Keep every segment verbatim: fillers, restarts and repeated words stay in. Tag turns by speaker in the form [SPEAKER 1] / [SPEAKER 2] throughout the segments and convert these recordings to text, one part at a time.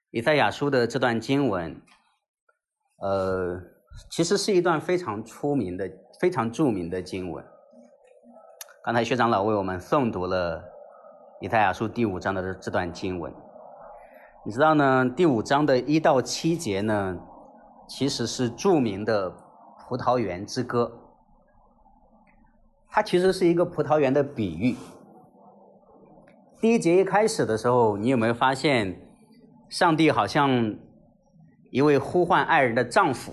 [SPEAKER 1] 以赛亚书的这段经文，呃，其实是一段非常出名的、非常著名的经文。刚才薛长老为我们诵读了以赛亚书第五章的这段经文。你知道呢，第五章的一到七节呢，其实是著名的葡萄园之歌。它其实是一个葡萄园的比喻。第一节一开始的时候，你有没有发现上帝好像一位呼唤爱人的丈夫，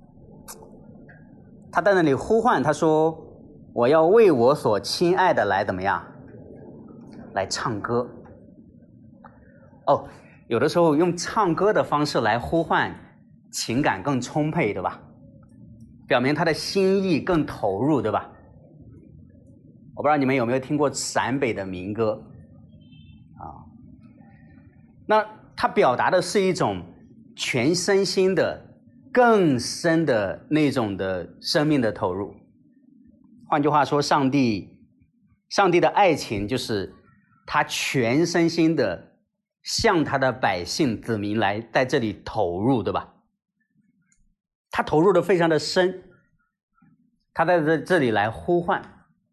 [SPEAKER 1] 他在那里呼唤，他说我要为我所亲爱的来怎么样，来唱歌。哦，有的时候用唱歌的方式来呼唤，情感更充沛，对吧？表明他的心意更投入，对吧？我不知道你们有没有听过陕北的民歌啊？那它表达的是一种全身心的、更深的那种的生命的投入。换句话说，上帝，上帝的爱情就是他全身心的向他的百姓子民来在这里投入，对吧？他投入的非常的深，他在这这里来呼唤。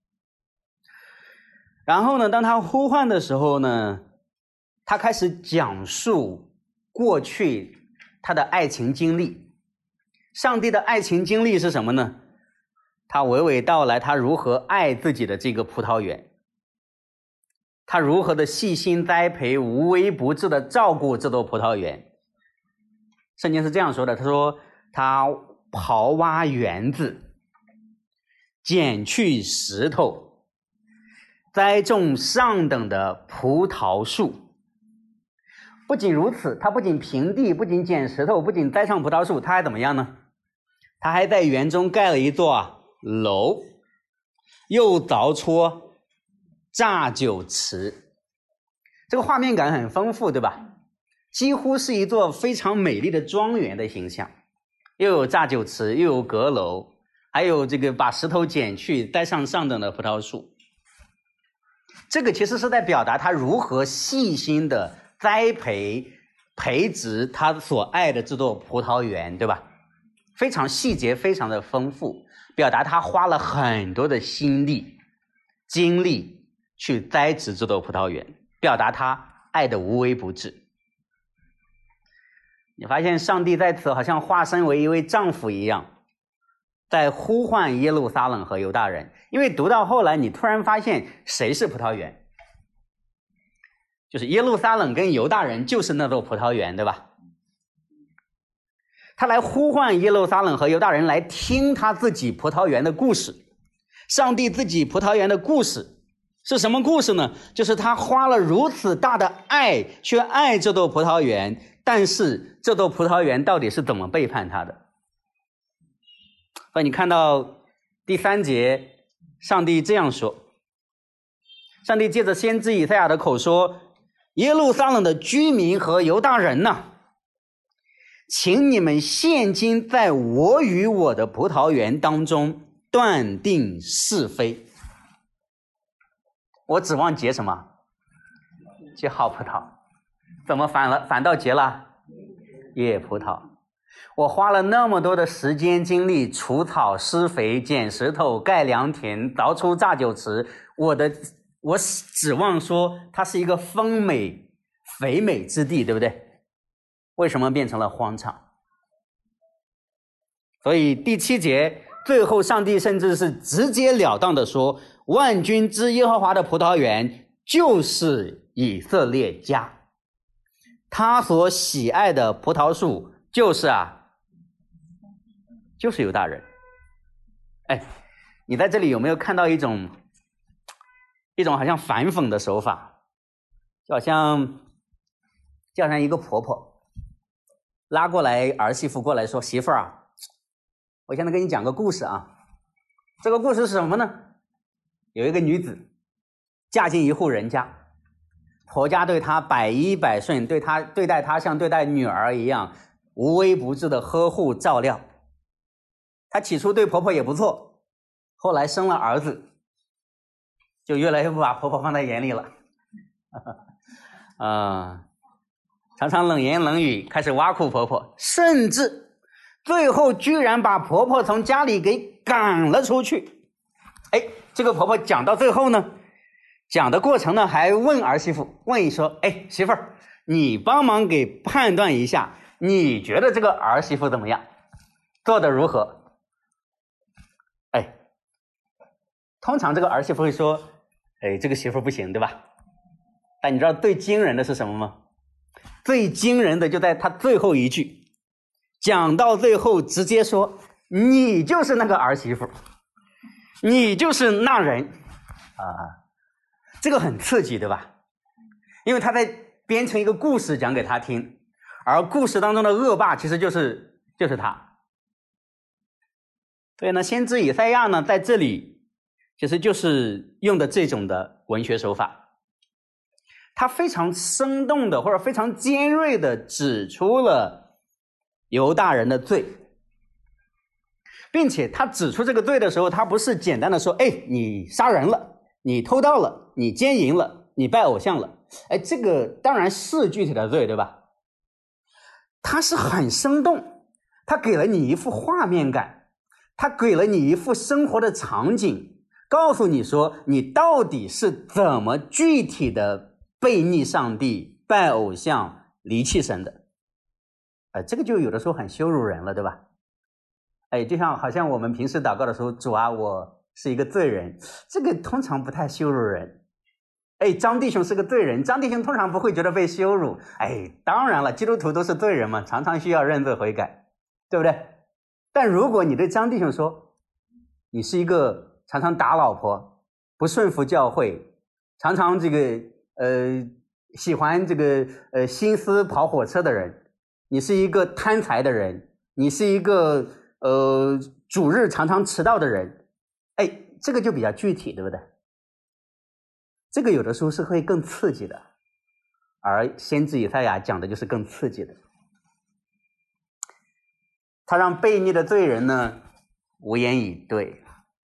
[SPEAKER 1] 然后呢，当他呼唤的时候呢，他开始讲述过去他的爱情经历。上帝的爱情经历是什么呢？他娓娓道来他如何爱自己的这个葡萄园，他如何的细心栽培，无微不至的照顾这座葡萄园。圣经是这样说的，他说他刨挖园子，剪去石头，栽种上等的葡萄树。不仅如此，他不仅平地，不仅捡石头，不仅栽上葡萄树，他还怎么样呢？他还在园中盖了一座楼，又凿出榨酒池。这个画面感很丰富，对吧？几乎是一座非常美丽的庄园的形象，又有榨酒池，又有阁楼，还有这个把石头剪去栽上上等的葡萄树。这个其实是在表达他如何细心的栽培培植他所爱的这座葡萄园，对吧？非常细节，非常的丰富，表达他花了很多的心力精力去栽植这座葡萄园，表达他爱的无微不至。你发现上帝在此好像化身为一位丈夫一样，在呼唤耶路撒冷和犹大人。因为读到后来，你突然发现谁是葡萄园，就是耶路撒冷跟犹大人就是那座葡萄园，对吧？他来呼唤耶路撒冷和犹大人来听他自己葡萄园的故事。上帝自己葡萄园的故事是什么故事呢？就是他花了如此大的爱去爱这座葡萄园，但是这座葡萄园到底是怎么背叛他的？所以你看到第三节，上帝这样说，上帝借着先知以赛亚的口说，耶路撒冷的居民和犹大人呐，请你们现今在我与我的葡萄园当中断定是非。我指望结什么？结好葡萄。怎么反了？反倒结了野葡萄。我花了那么多的时间精力，除草施肥，捡石头，盖良田，凿出榨酒池，我的我指望说它是一个丰美肥美之地，对不对？为什么变成了荒场？所以第七节最后，上帝甚至是直截了当的说，万军之耶和华的葡萄园就是以色列家，他所喜爱的葡萄树就是啊就是犹大人。哎，你在这里有没有看到一种一种好像反讽的手法？就好像就好像一个婆婆拉过来儿媳妇过来说，媳妇儿啊，我现在跟你讲个故事啊。这个故事是什么呢？有一个女子嫁进一户人家，婆家对她百依百顺，对她对待她像对待女儿一样，无微不至的呵护照料。她起初对婆婆也不错，后来生了儿子，就越来越不把婆婆放在眼里了。啊、呃， 常常冷言冷语，开始挖苦婆婆，甚至最后居然把婆婆从家里给赶了出去。哎，这个婆婆讲到最后呢，讲的过程呢，还问儿媳妇，问一说，哎，媳妇儿，你帮忙给判断一下，你觉得这个儿媳妇怎么样，做得如何？哎，通常这个儿媳妇会说，哎，这个媳妇不行，对吧？但你知道最惊人的是什么吗？最惊人的就在他最后一句，讲到最后直接说，你就是那个儿媳妇，你就是那人啊，这个很刺激，对吧？因为他在编成一个故事讲给他听，而故事当中的恶霸其实就是就是他。所以呢，先知以赛亚呢在这里其实就是用的这种的文学手法，他非常生动的或者非常尖锐的指出了犹大人的罪，并且他指出这个罪的时候，他不是简单的说，哎，你杀人了，你偷盗了，你奸淫了，你拜偶像了，哎，这个当然是具体的罪，对吧？他是很生动，他给了你一幅画面感，他给了你一幅生活的场景，告诉你说你到底是怎么具体的背逆上帝、拜偶像、离弃神的。呃，这个就有的时候很羞辱人了，对吧？哎，就像好像我们平时祷告的时候，主啊，我是一个罪人，这个通常不太羞辱人。哎，张弟兄是个罪人，张弟兄通常不会觉得被羞辱。哎，当然了，基督徒都是罪人嘛，常常需要认罪悔改，对不对？但如果你对张弟兄说，你是一个常常打老婆、不顺服教会、常常这个呃喜欢这个呃心思跑火车的人，你是一个贪财的人，你是一个呃主日常常迟到的人，哎，这个就比较具体，对不对？这个有的时候是会更刺激的，而先知以赛亚讲的就是更刺激的。他让悖逆的罪人呢无言以对。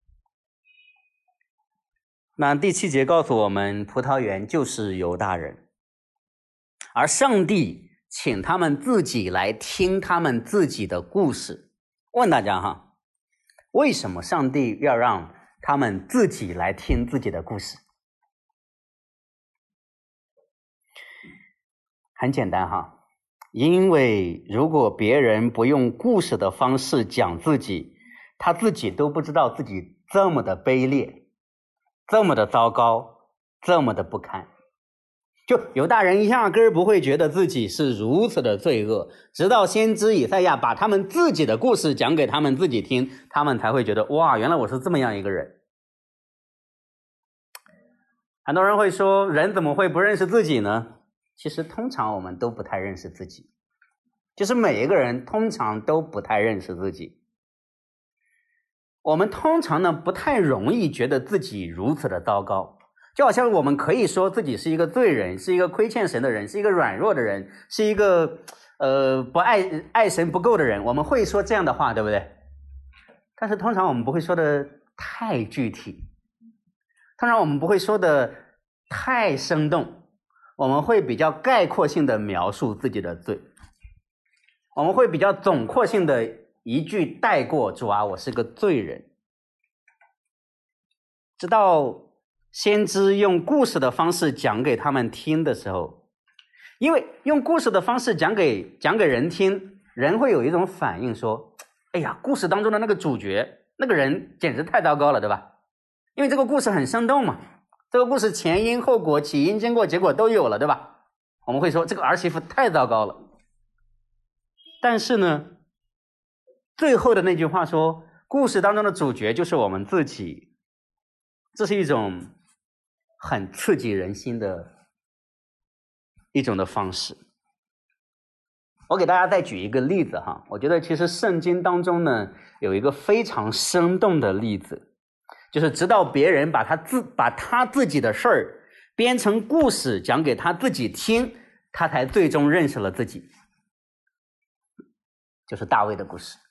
[SPEAKER 1] 那第七节告诉我们，葡萄园就是犹大人，而上帝请他们自己来听他们自己的故事。问大家哈，为什么上帝要让他们自己来听自己的故事？很简单哈，因为如果别人不用故事的方式讲自己，他自己都不知道自己这么的卑劣，这么的糟糕，这么的不堪。就犹大人压根儿不会觉得自己是如此的罪恶，直到先知以赛亚把他们自己的故事讲给他们自己听，他们才会觉得，哇，原来我是这么样一个人。很多人会说，人怎么会不认识自己呢？其实通常我们都不太认识自己，就是每一个人通常都不太认识自己。我们通常呢不太容易觉得自己如此的糟糕，就好像我们可以说自己是一个罪人，是一个亏欠神的人，是一个软弱的人，是一个呃不爱爱神不够的人，我们会说这样的话，对不对？但是通常我们不会说的太具体，通常我们不会说的太生动，我们会比较概括性的描述自己的罪，我们会比较总括性的一句带过，主啊，我是个罪人。直到先知用故事的方式讲给他们听的时候，因为用故事的方式讲给讲给人听，人会有一种反应说，哎呀，故事当中的那个主角那个人简直太糟糕了，对吧？因为这个故事很生动嘛，这个故事前因后果、起因经过结果都有了，对吧？我们会说这个儿媳妇太糟糕了。但是呢，最后的那句话说，故事当中的主角就是我们自己，这是一种很刺激人心的一种的方式。我给大家再举一个例子哈，我觉得其实圣经当中呢有一个非常生动的例子，就是直到别人把他自把他自己的事儿编成故事讲给他自己听，他才最终认识了自己。就是大卫的故事。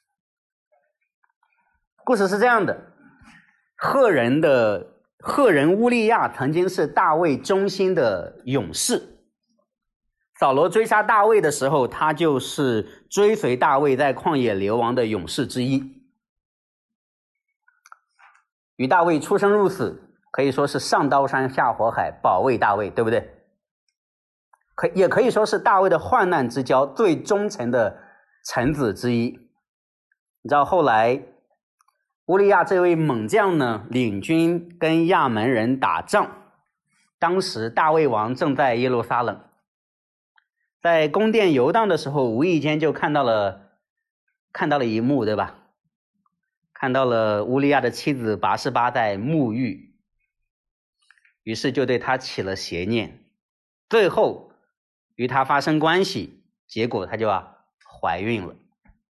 [SPEAKER 1] 故事是这样的，赫人的赫人乌利亚曾经是大卫忠心的勇士， 扫罗追杀大卫的时候，他就是追随大卫在旷野流亡的勇士之一，与大卫出生入死，可以说是上刀山下火海，保卫大卫，对不对？可也可以说是大卫的患难之交，最忠诚的臣子之一。你知道后来乌利亚这位猛将呢，领军跟亚门人打仗，当时大卫王正在耶路撒冷，在宫殿游荡的时候，无意间就看到了看到了一幕，对吧？看到了乌利亚的妻子拔示巴在沐浴，于是就对他起了邪念，最后与他发生关系，结果他就啊怀孕了。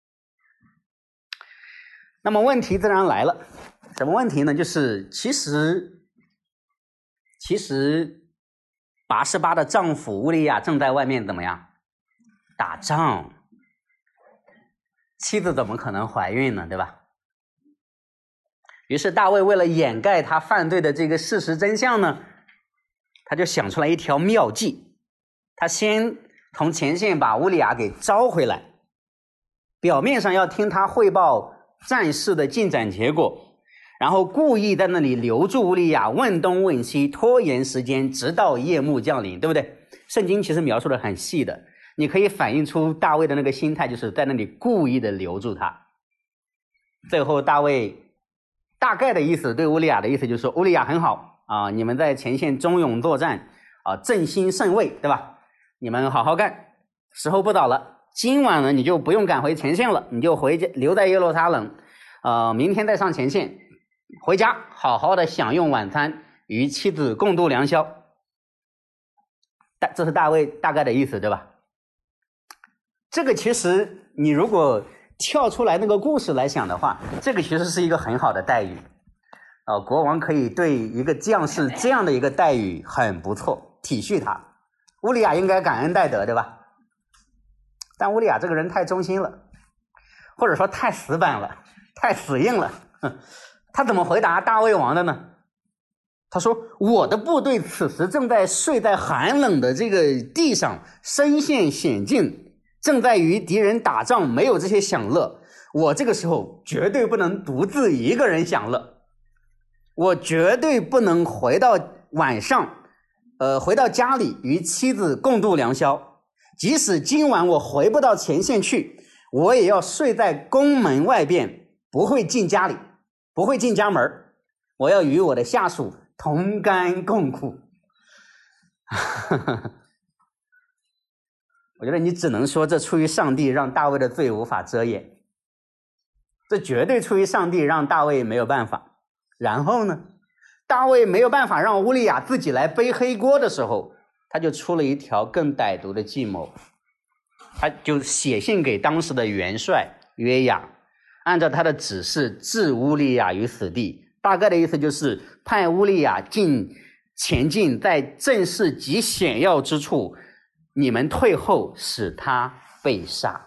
[SPEAKER 1] 那么问题自然来了，什么问题呢？就是其实其实拔示巴的丈夫乌利亚正在外面怎么样打仗，妻子怎么可能怀孕呢，对吧？于是大卫为了掩盖他犯罪的这个事实真相呢，他就想出来一条妙计。他先从前线把乌利亚给招回来，表面上要听他汇报战事的进展结果，然后故意在那里留住乌利亚，问东问西，拖延时间，直到夜幕降临，对不对？圣经其实描述的很细的，你可以反映出大卫的那个心态，就是在那里故意的留住他。最后大卫大概的意思，对乌利亚的意思就是说，乌利亚很好啊，你们在前线忠勇作战啊，正心甚慰，对吧？你们好好干，时候不早了，今晚呢你就不用赶回前线了，你就回家留在耶路撒冷，呃，明天再上前线，回家好好的享用晚餐，与妻子共度良宵。大这是大卫大概的意思，对吧？这个其实你如果跳出来那个故事来想的话，这个其实是一个很好的待遇，呃，国王可以对一个将士这样的一个待遇很不错，体恤他。乌利亚应该感恩戴德，对吧？但乌利亚这个人太忠心了，或者说太死板了，太死硬了。他怎么回答大卫王的呢？他说，我的部队此时正在睡在寒冷的这个地上，身陷险境，正在与敌人打仗，没有这些享乐，我这个时候绝对不能独自一个人享乐，我绝对不能回到晚上呃，回到家里与妻子共度良宵，即使今晚我回不到前线去，我也要睡在宫门外边，不会进家里，不会进家门，我要与我的下属同甘共苦。我觉得你只能说这出于上帝，让大卫的罪无法遮掩，这绝对出于上帝，让大卫没有办法。然后呢，大卫没有办法让乌利亚自己来背黑锅的时候，他就出了一条更歹毒的计谋，他就写信给当时的元帅约雅，按照他的指示置乌利亚于死地，大概的意思就是派乌利亚进前进，在阵势极险要之处，你们退后，使他被杀。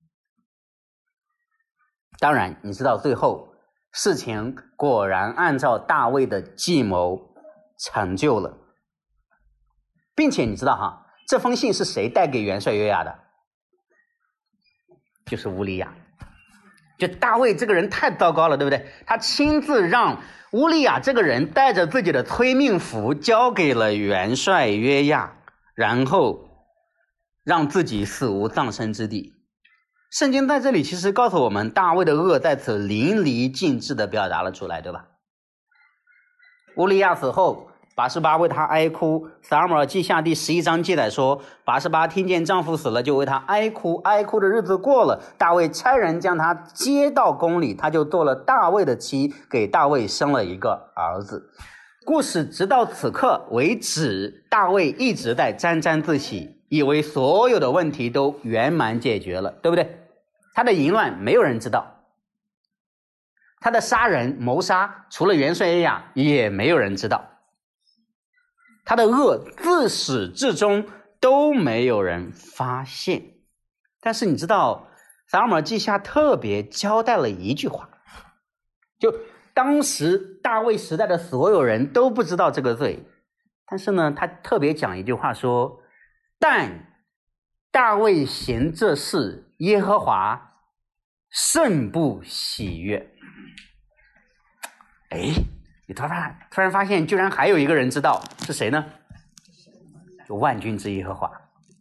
[SPEAKER 1] 当然你知道最后事情果然按照大卫的计谋成就了，并且你知道哈，这封信是谁带给元帅约雅的？就是乌利亚。就大卫这个人太糟糕了，对不对？他亲自让乌利亚这个人带着自己的催命符交给了元帅约雅，然后让自己死无葬身之地。圣经在这里其实告诉我们，大卫的恶在此淋漓尽致地表达了出来，对吧？乌利亚死后，拔示巴为他哀哭，撒母耳记下第十一章记载说，拔示巴听见丈夫死了，就为他哀哭，哀哭的日子过了，大卫差人将他接到宫里，他就做了大卫的妻，给大卫生了一个儿子。故事直到此刻为止，大卫一直在沾沾自喜，以为所有的问题都圆满解决了，对不对？他的淫乱没有人知道，他的杀人谋杀除了元帅约雅也没有人知道，他的恶自始至终都没有人发现。但是你知道撒母耳记下特别交代了一句话，就当时大卫时代的所有人都不知道这个罪，但是呢他特别讲一句话说，但大卫行这事，耶和华甚不喜悦。哎，你突然突然发现，居然还有一个人知道是谁呢？就万军之耶和华。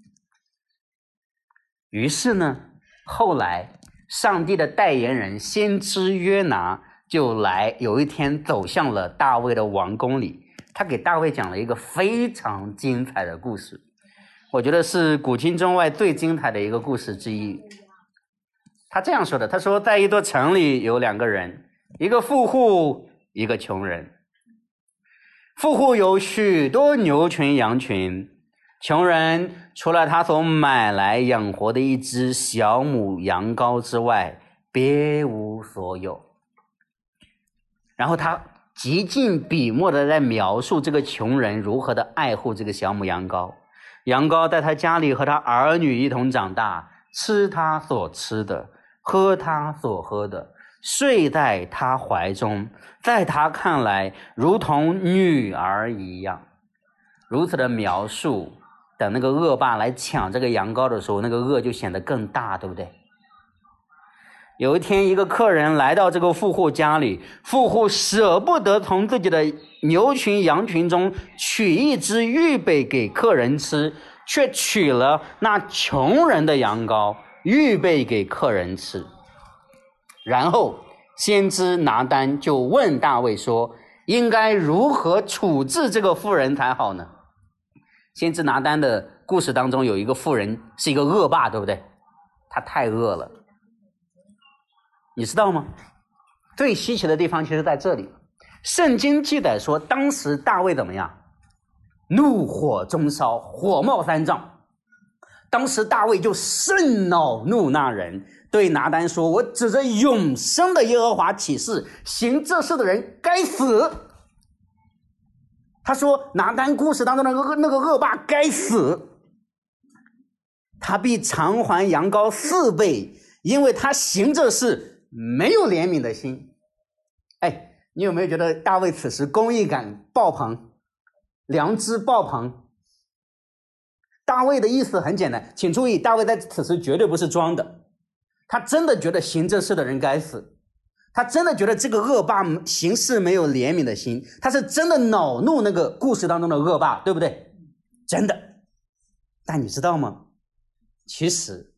[SPEAKER 1] 于是呢，后来上帝的代言人先知约拿就来，有一天走向了大卫的王宫里，他给大卫讲了一个非常精彩的故事，我觉得是古今中外最精彩的一个故事之一。他这样说的，他说在一座城里有两个人，一个富户，一个穷人。富户有许多牛群羊群，穷人除了他所买来养活的一只小母羊羔之外，别无所有。然后他极尽笔墨的在描述这个穷人如何的爱护这个小母羊羔，羊羔在他家里和他儿女一同长大，吃他所吃的，喝他所喝的，睡在他怀中，在他看来如同女儿一样。如此的描述，等那个恶霸来抢这个羊羔的时候，那个恶就显得更大，对不对？有一天，一个客人来到这个富户家里，富户舍不得从自己的牛群羊群中取一只预备给客人吃，却取了那穷人的羊羔预备给客人吃。然后先知拿单就问大卫说，应该如何处置这个妇人才好呢？先知拿单的故事当中有一个妇人是一个恶霸，对不对？他太恶了，你知道吗？最稀奇的地方其实在这里，圣经记载说当时大卫怎么样？怒火中烧，火冒三丈。当时大卫就甚恼怒那人，对拿单说，我指着永生的耶和华起誓，行这事的人该死。他说拿单故事当中的那个那个恶霸该死，他必偿还羊羔四倍，因为他行这事没有怜悯的心。哎，你有没有觉得大卫此时公义感爆棚，良知爆棚？大卫的意思很简单，请注意，大卫在此时绝对不是装的，他真的觉得行这事的人该死，他真的觉得这个恶霸行事没有怜悯的心，他是真的恼怒那个故事当中的恶霸，对不对？真的。但你知道吗？其实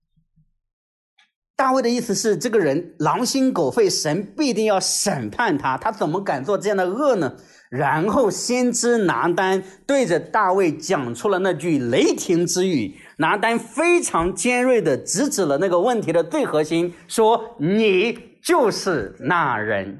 [SPEAKER 1] 大卫的意思是，这个人狼心狗肺，神必定要审判他，他怎么敢做这样的恶呢？然后先知拿单对着大卫讲出了那句雷霆之语，拿单非常尖锐的直指了那个问题的最核心，说你就是那人。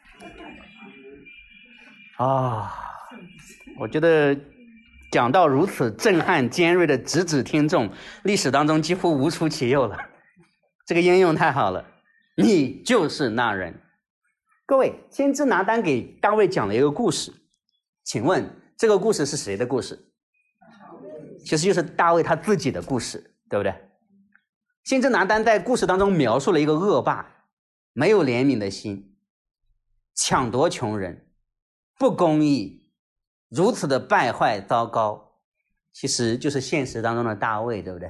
[SPEAKER 1] 啊，我觉得讲到如此震撼尖锐的直指听众，历史当中几乎无出其右了。这个应用太好了，你就是那人。各位，先知拿单给大卫讲了一个故事，请问这个故事是谁的故事？其实就是大卫他自己的故事，对不对？先知拿单在故事当中描述了一个恶霸，没有怜悯的心，抢夺穷人，不公义，如此的败坏糟糕，其实就是现实当中的大卫，对不对？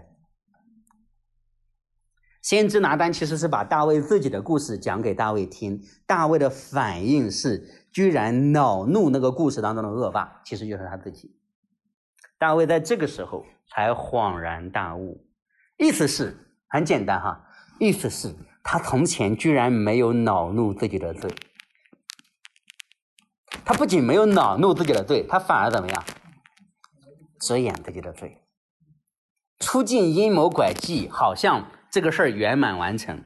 [SPEAKER 1] 先知拿单其实是把大卫自己的故事讲给大卫听，大卫的反应是居然恼怒那个故事当中的恶霸，其实就是他自己。大卫在这个时候才恍然大悟，意思是很简单哈，意思是他从前居然没有恼怒自己的罪，他不仅没有恼怒自己的罪，他反而怎么样？遮掩自己的罪，出尽阴谋诡计，好像这个事儿圆满完成。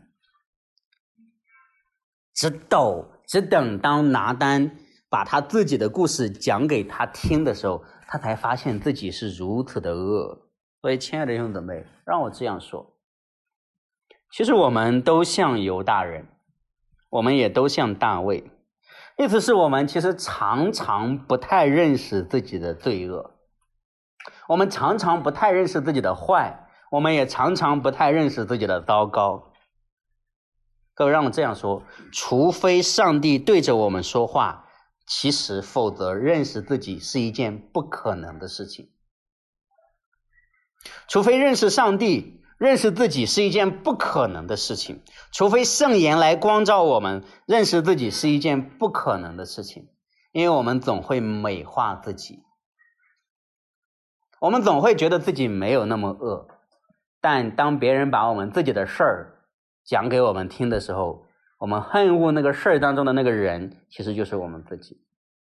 [SPEAKER 1] 直到只等当拿单把他自己的故事讲给他听的时候，他才发现自己是如此的恶。所以亲爱的弟兄姊妹，让我这样说，其实我们都像犹大人，我们也都像大卫，意思是我们其实常常不太认识自己的罪恶，我们常常不太认识自己的坏，我们也常常不太认识自己的糟糕。各位，让我这样说，除非上帝对着我们说话，其实否则认识自己是一件不可能的事情。 除非认识上帝，认识自己是一件不可能的事情，除非圣言来光照我们，认识自己是一件不可能的事情。因为我们总会美化自己，我们总会觉得自己没有那么恶，但当别人把我们自己的事儿讲给我们听的时候，我们恨恶那个事儿当中的那个人，其实就是我们自己。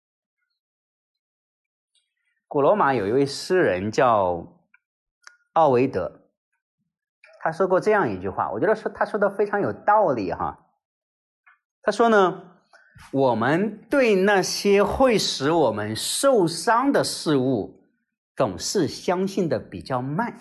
[SPEAKER 1] 古罗马有一位诗人叫奥维德，他说过这样一句话，我觉得说他说的非常有道理哈。他说呢，我们对那些会使我们受伤的事物总是相信的比较慢。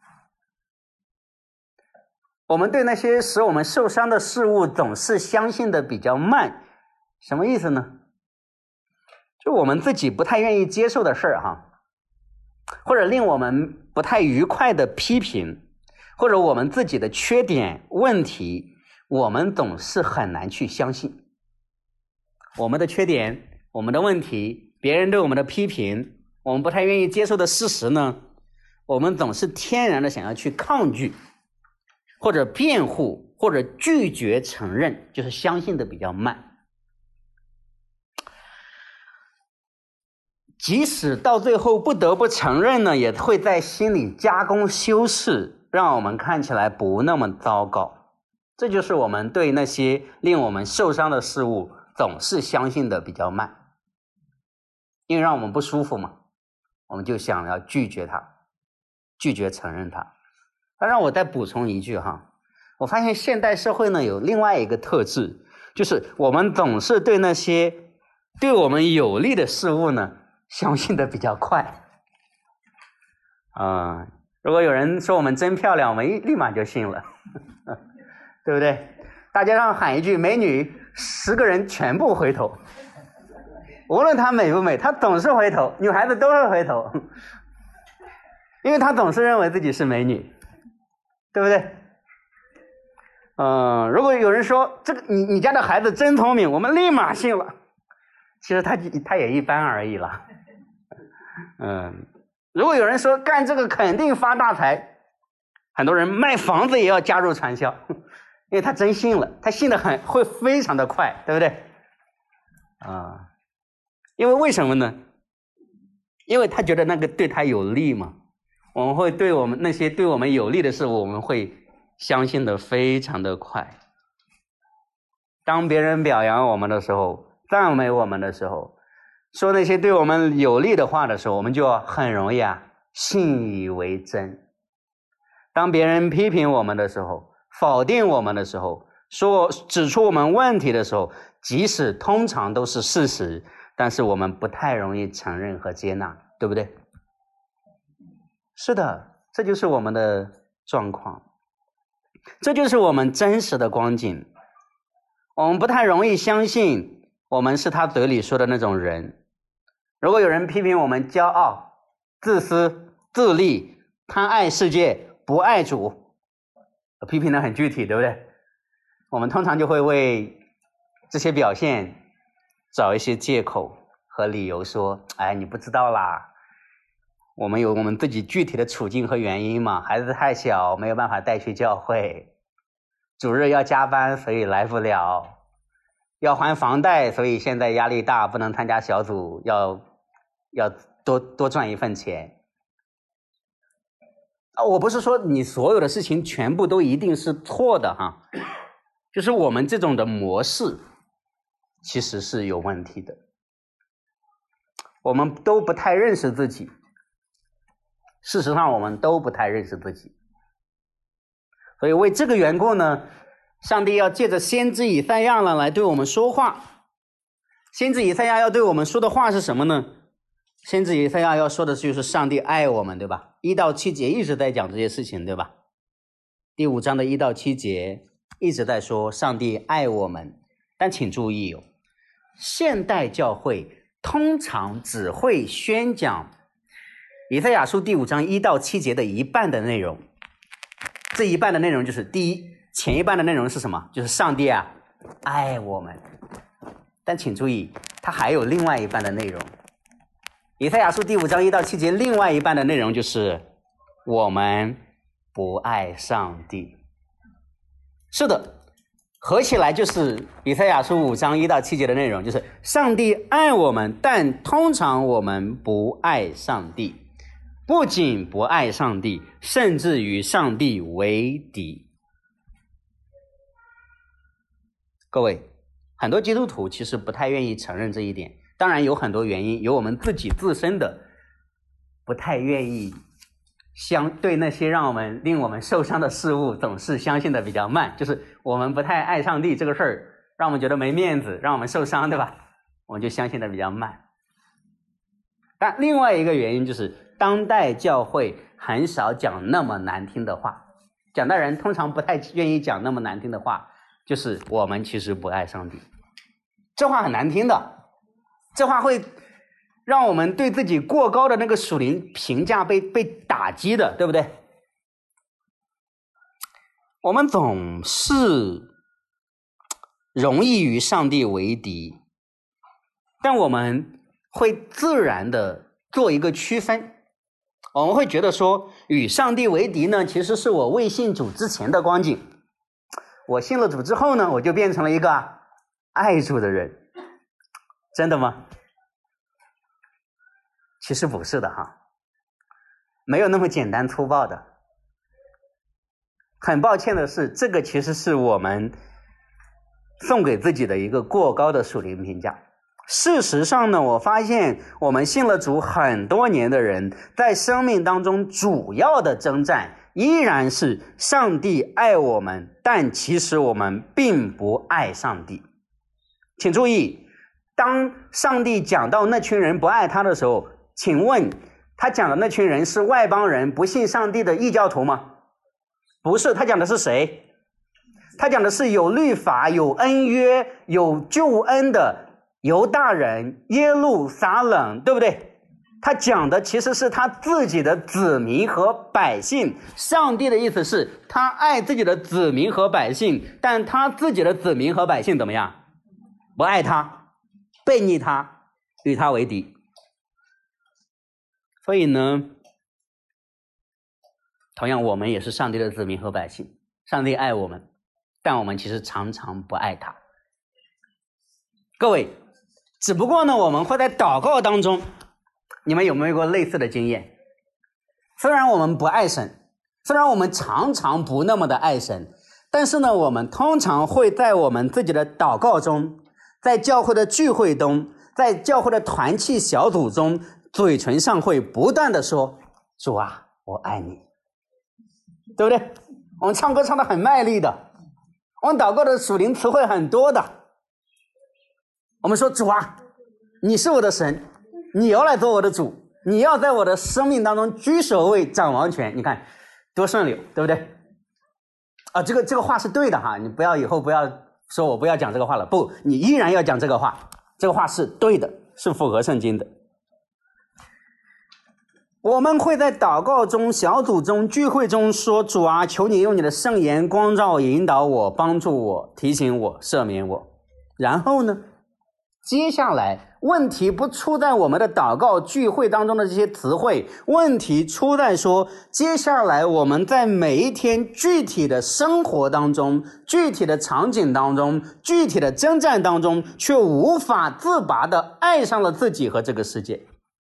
[SPEAKER 1] 我们对那些使我们受伤的事物总是相信的比较慢，什么意思呢？就我们自己不太愿意接受的事儿哈，或者令我们不太愉快的批评，或者我们自己的缺点问题，我们总是很难去相信。我们的缺点，我们的问题，别人对我们的批评，我们不太愿意接受的事实呢，我们总是天然的想要去抗拒，或者辩护，或者拒绝承认，就是相信的比较慢。即使到最后不得不承认呢，也会在心里加工修饰，让我们看起来不那么糟糕。这就是我们对那些令我们受伤的事物总是相信的比较慢，因为让我们不舒服嘛，我们就想要拒绝它，拒绝承认它。那让我再补充一句哈，我发现现代社会呢有另外一个特质，就是我们总是对那些对我们有利的事物呢相信的比较快啊、呃。如果有人说我们真漂亮，我们立马就信了对不对？大街上喊一句美女，十个人全部回头，无论她美不美，她总是回头，女孩子都会回头，因为她总是认为自己是美女，对不对？嗯、呃，如果有人说这个你你家的孩子真聪明，我们立马信了，其实他他也一般而已了。嗯，如果有人说干这个肯定发大财，很多人卖房子也要加入传销，因为他真信了，他信得很会非常的快，对不对？啊，因为为什么呢？因为他觉得那个对他有利嘛。我们会对我们那些对我们有利的事物，我们会相信的非常的快。当别人表扬我们的时候，赞美我们的时候，说那些对我们有利的话的时候，我们就很容易啊信以为真。当别人批评我们的时候，否定我们的时候，说指出我们问题的时候，即使通常都是事实，但是我们不太容易承认和接纳，对不对？是的，这就是我们的状况，这就是我们真实的光景。我们不太容易相信我们是他嘴里说的那种人。如果有人批评我们骄傲、自私、自利、贪爱世界、不爱主，批评得很具体，对不对？我们通常就会为这些表现找一些借口和理由说，哎，你不知道啦，我们有我们自己具体的处境和原因嘛，孩子太小没有办法带去教会，主日要加班所以来不了，要还房贷所以现在压力大不能参加小组，要要多多赚一份钱。啊，我不是说你所有的事情全部都一定是错的哈，就是我们这种的模式其实是有问题的，我们都不太认识自己，事实上我们都不太认识自己，所以为这个缘故呢，上帝要借着先知以赛亚呢来对我们说话。先知以赛亚要对我们说的话是什么呢？先知以赛亚要说的就是上帝爱我们，对吧？一到七节一直在讲这些事情，对吧？第五章的一到七节一直在说上帝爱我们，但请注意哦，现代教会通常只会宣讲以赛亚书第五章一到七节的一半的内容。这一半的内容就是第一，前一半的内容是什么？就是上帝啊爱我们。但请注意，它还有另外一半的内容。以赛亚书第五章一到七节另外一半的内容就是我们不爱上帝。是的，合起来就是以赛亚书五章一到七节的内容，就是上帝爱我们，但通常我们不爱上帝，不仅不爱上帝，甚至与上帝为敌。各位，很多基督徒其实不太愿意承认这一点，当然有很多原因，有我们自己自身的不太愿意相对那些让我们令我们受伤的事物总是相信的比较慢，就是我们不太爱上帝这个事儿让我们觉得没面子，让我们受伤，对吧？我们就相信的比较慢。但另外一个原因就是当代教会很少讲那么难听的话，讲的人通常不太愿意讲那么难听的话，就是我们其实不爱上帝。这话很难听的，这话会让我们对自己过高的那个属灵评价被被打击的，对不对？我们总是容易与上帝为敌，但我们会自然的做一个区分，我们会觉得说与上帝为敌呢，其实是我未信主之前的光景，我信了主之后呢，我就变成了一个爱主的人。真的吗？其实不是的哈，没有那么简单粗暴的。很抱歉的是，这个其实是我们送给自己的一个过高的属灵评价。事实上呢，我发现我们信了主很多年的人，在生命当中主要的征战依然是上帝爱我们，但其实我们并不爱上帝。请注意，当上帝讲到那群人不爱他的时候，请问他讲的那群人是外邦人不信上帝的异教徒吗？不是，他讲的是谁？他讲的是有律法、有恩约、有救恩的犹大人，耶路撒冷，对不对？他讲的其实是他自己的子民和百姓。上帝的意思是他爱自己的子民和百姓，但他自己的子民和百姓怎么样？不爱他，背逆他，与他为敌。所以呢，同样我们也是上帝的子民和百姓，上帝爱我们，但我们其实常常不爱他。各位，只不过呢，我们会在祷告当中，你们有没有过类似的经验？虽然我们不爱神，虽然我们常常不那么的爱神，但是呢，我们通常会在我们自己的祷告中，在教会的聚会中，在教会的团契小组中，嘴唇上会不断的说，主啊，我爱你，对不对？我们唱歌唱得很卖力的，我们祷告的属灵词汇很多的，我们说，主啊，你是我的神，你要来做我的主，你要在我的生命当中居首位，掌王权。你看多顺溜，对不对？啊，这个这个话是对的哈，你不要以后不要说我不要讲这个话了，不，你依然要讲这个话，这个话是对的，是符合圣经的。我们会在祷告中、小组中、聚会中说，主啊，求你用你的圣言光照引导我，帮助我，提醒我，赦免我。然后呢，接下来问题不出在我们的祷告聚会当中的这些词汇，问题出在说，接下来我们在每一天具体的生活当中、具体的场景当中、具体的征战当中，却无法自拔地爱上了自己和这个世界。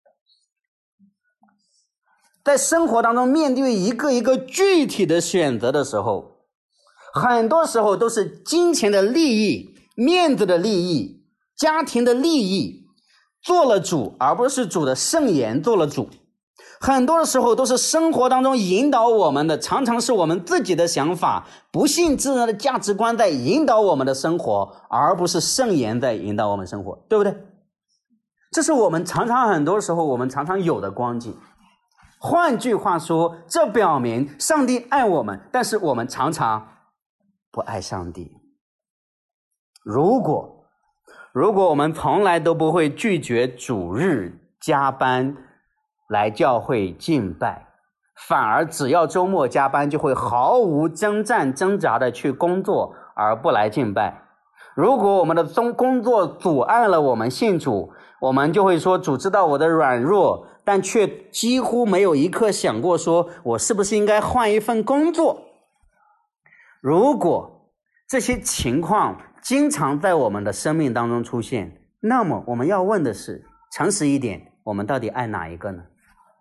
[SPEAKER 1] 在生活当中面对一个一个具体的选择的时候，很多时候都是金钱的利益、面子的利益、家庭的利益做了主，而不是主的圣言做了主。很多的时候都是生活当中引导我们的，常常是我们自己的想法、不幸之人的价值观在引导我们的生活，而不是圣言在引导我们生活，对不对？这是我们常常很多时候我们常常有的光景。换句话说，这表明上帝爱我们，但是我们常常不爱上帝。如果如果我们从来都不会拒绝主日加班来教会敬拜，反而只要周末加班就会毫无征战挣扎的去工作而不来敬拜，如果我们的工作阻碍了我们信主，我们就会说，主知道我的软弱， 但却几乎没有一刻想过说我是不是应该换一份工作。如果这些情况经常在我们的生命当中出现，那么我们要问的是，诚实一点，我们到底爱哪一个呢？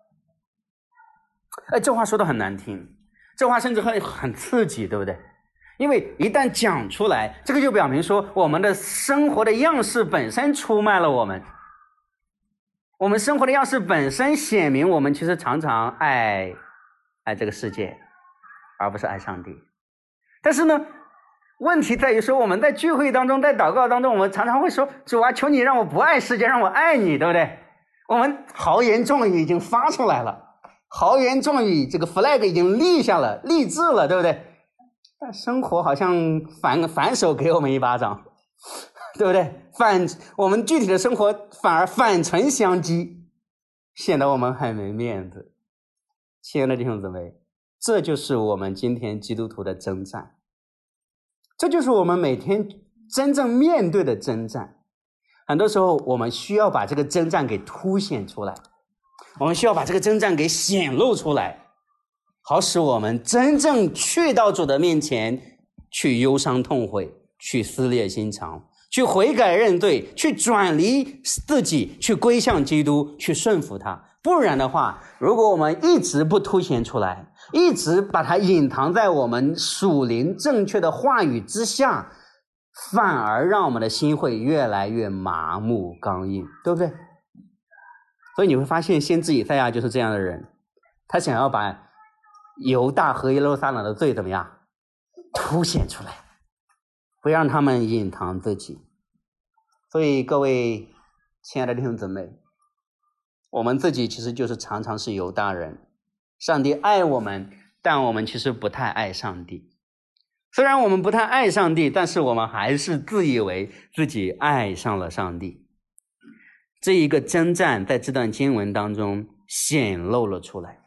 [SPEAKER 1] 哎，这话说的很难听，这话甚至很很刺激，对不对？因为一旦讲出来，这个就表明说我们的生活的样式本身出卖了我们，我们生活的样式本身显明我们其实常常爱爱这个世界，而不是爱上帝。但是呢，问题在于说我们在聚会当中，在祷告当中，我们常常会说，主啊，求你让我不爱世界，让我爱你，对不对？我们豪言壮语已经发出来了，豪言壮语这个 flag 已经立下了，立志了，对不对？但生活好像反反手给我们一巴掌，对不对？反我们具体的生活反而反唇相讥，显得我们很没面子。亲爱的弟兄姊妹，这就是我们今天基督徒的征战，这就是我们每天真正面对的征战。很多时候我们需要把这个征战给凸显出来，我们需要把这个征战给显露出来，好使我们真正去到主的面前，去忧伤痛悔，去撕裂心肠，去悔改认罪，去转离自己，去归向基督，去顺服他。不然的话，如果我们一直不凸显出来，一直把它隐藏在我们属灵正确的话语之下，反而让我们的心会越来越麻木刚硬，对不对？所以你会发现先知以赛亚就是这样的人，他想要把犹大和耶路撒冷的罪怎么样凸显出来，不让他们隐藏自己。所以各位亲爱的弟兄姊妹，我们自己其实就是常常是犹大人，上帝爱我们，但我们其实不太爱上帝。虽然我们不太爱上帝，但是我们还是自以为自己爱上了上帝。这一个征战在这段经文当中显露了出来，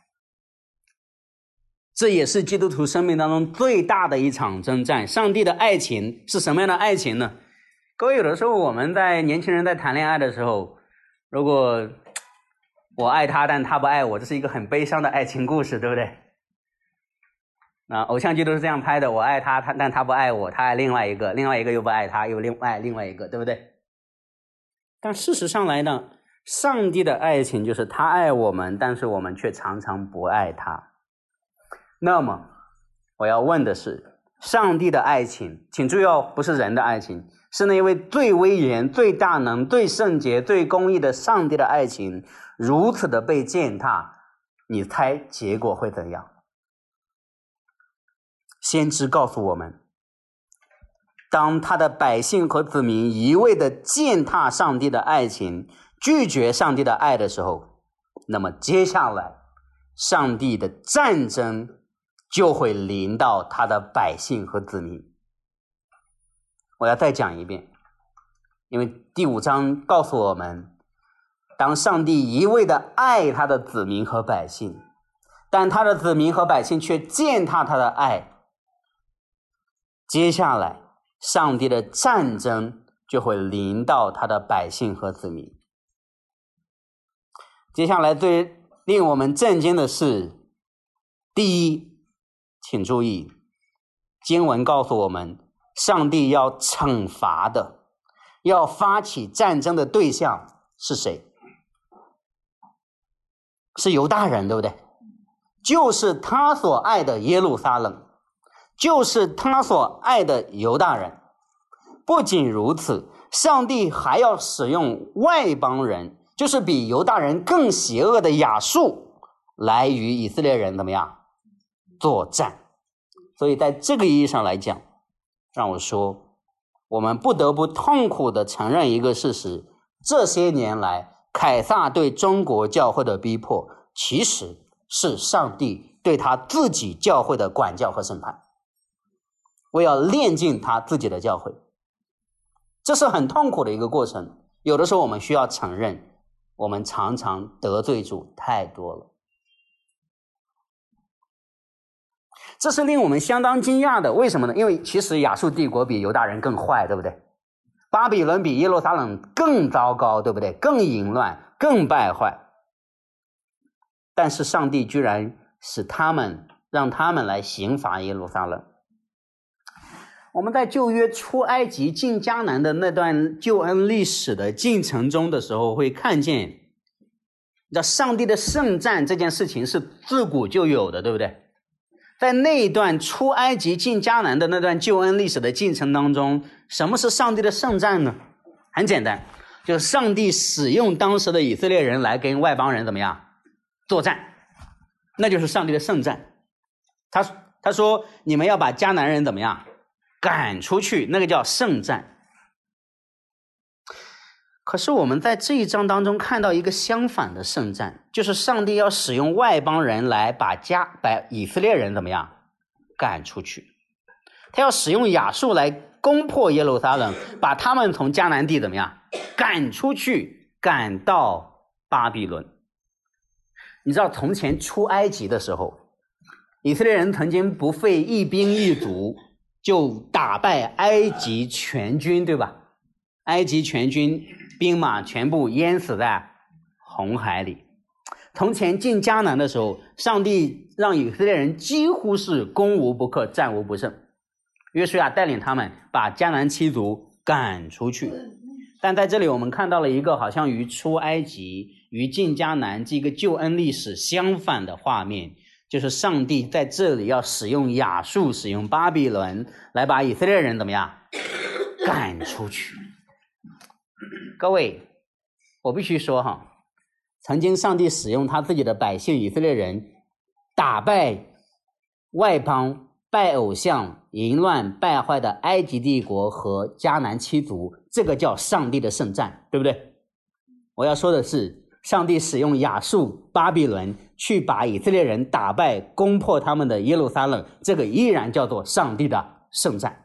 [SPEAKER 1] 这也是基督徒生命当中最大的一场征战。上帝的爱情是什么样的爱情呢？各位，有的时候我们在年轻人在谈恋爱的时候，如果我爱他但他不爱我，这是一个很悲伤的爱情故事，对不对？那偶像剧都是这样拍的，我爱他，他但他不爱我，他爱另外一个，另外一个又不爱他，又另爱另外一个，对不对？但事实上来呢，上帝的爱情就是他爱我们，但是我们却常常不爱他。那么我要问的是，上帝的爱情，请注意哦，不是人的爱情，是那位最威严、最大能、最圣洁、最公义的上帝的爱情，如此的被践踏，你猜结果会怎样？先知告诉我们，当他的百姓和子民一味的践踏上帝的爱情，拒绝上帝的爱的时候，那么接下来上帝的战争就会临到他的百姓和子民。我要再讲一遍，因为第五章告诉我们，当上帝一味的爱他的子民和百姓，但他的子民和百姓却践踏他的爱，接下来上帝的战争就会临到他的百姓和子民。接下来最令我们震惊的是，第一，请注意，经文告诉我们，上帝要惩罚的，要发起战争的对象是谁？是犹大人，对不对？就是他所爱的耶路撒冷，就是他所爱的犹大人。不仅如此，上帝还要使用外邦人，就是比犹大人更邪恶的亚述，来与以色列人怎么样作战。所以在这个意义上来讲，让我说，我们不得不痛苦地承认一个事实，这些年来凯撒对中国教会的逼迫，其实是上帝对他自己教会的管教和审判，为要炼净他自己的教会。这是很痛苦的一个过程，有的时候我们需要承认，我们常常得罪主太多了。这是令我们相当惊讶的，为什么呢？因为其实亚述帝国比犹大人更坏，对不对？巴比伦比耶路撒冷更糟糕，对不对？更淫乱，更败坏。 但是上帝居然使他们让他们来刑罚耶路撒冷。我们在旧约出埃及进迦南的那段救恩历史的进程中的时候，会看见，你知道上帝的圣战这件事情是自古就有的，对不对？在那一段出埃及进迦南的那段救恩历史的进程当中，什么是上帝的圣战呢？很简单，就是上帝使用当时的以色列人来跟外邦人怎么样作战，那就是上帝的圣战。他他说你们要把迦南人怎么样赶出去，那个叫圣战。可是我们在这一章当中看到一个相反的圣战，就是上帝要使用外邦人来把加把以色列人怎么样赶出去。他要使用亚述来攻破耶路撒冷，把他们从迦南地怎么样赶出去，赶到巴比伦。你知道从前出埃及的时候，以色列人曾经不费一兵一卒就打败埃及全军，对吧？埃及全军兵马全部淹死在红海里。从前进迦南的时候，上帝让以色列人几乎是攻无不克，战无不胜。约书亚带领他们把迦南七族赶出去。但在这里我们看到了一个好像与出埃及与进迦南这个救恩历史相反的画面，就是上帝在这里要使用亚述使用巴比伦来把以色列人怎么样赶出去。各位，我必须说哈，曾经上帝使用他自己的百姓以色列人打败外邦拜偶像淫乱败坏的埃及帝国和迦南七族，这个叫上帝的圣战，对不对？我要说的是，上帝使用亚述巴比伦去把以色列人打败攻破他们的耶路撒冷，这个依然叫做上帝的圣战。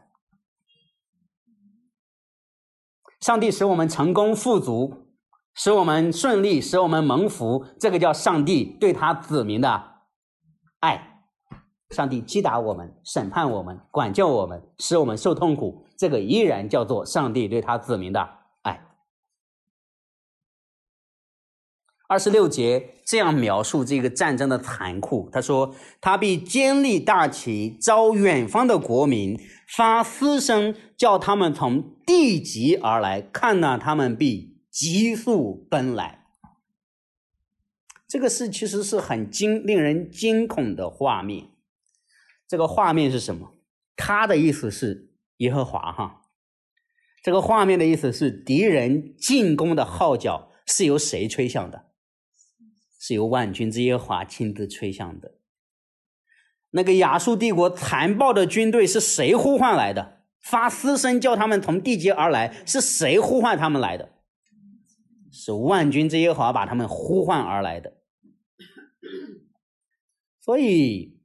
[SPEAKER 1] 上帝使我们成功富足，使我们顺利，使我们蒙福，这个叫上帝对他子民的爱。上帝击打我们，审判我们，管教我们，使我们受痛苦，这个依然叫做上帝对他子民的爱。二十六节这样描述这个战争的残酷，他说他必坚立大旗，招远方的国民，发嘶声，叫他们从地极而来，看哪，他们必急速奔来。这个是其实是很惊令人惊恐的画面。这个画面是什么？他的意思是耶和华哈。这个画面的意思是敌人进攻的号角是由谁吹响的？是由万军之耶和华亲自吹响的。那个亚述帝国残暴的军队是谁呼唤来的？发嘶声叫他们从地极而来，是谁呼唤他们来的？是万军之耶和华把他们呼唤而来的。所以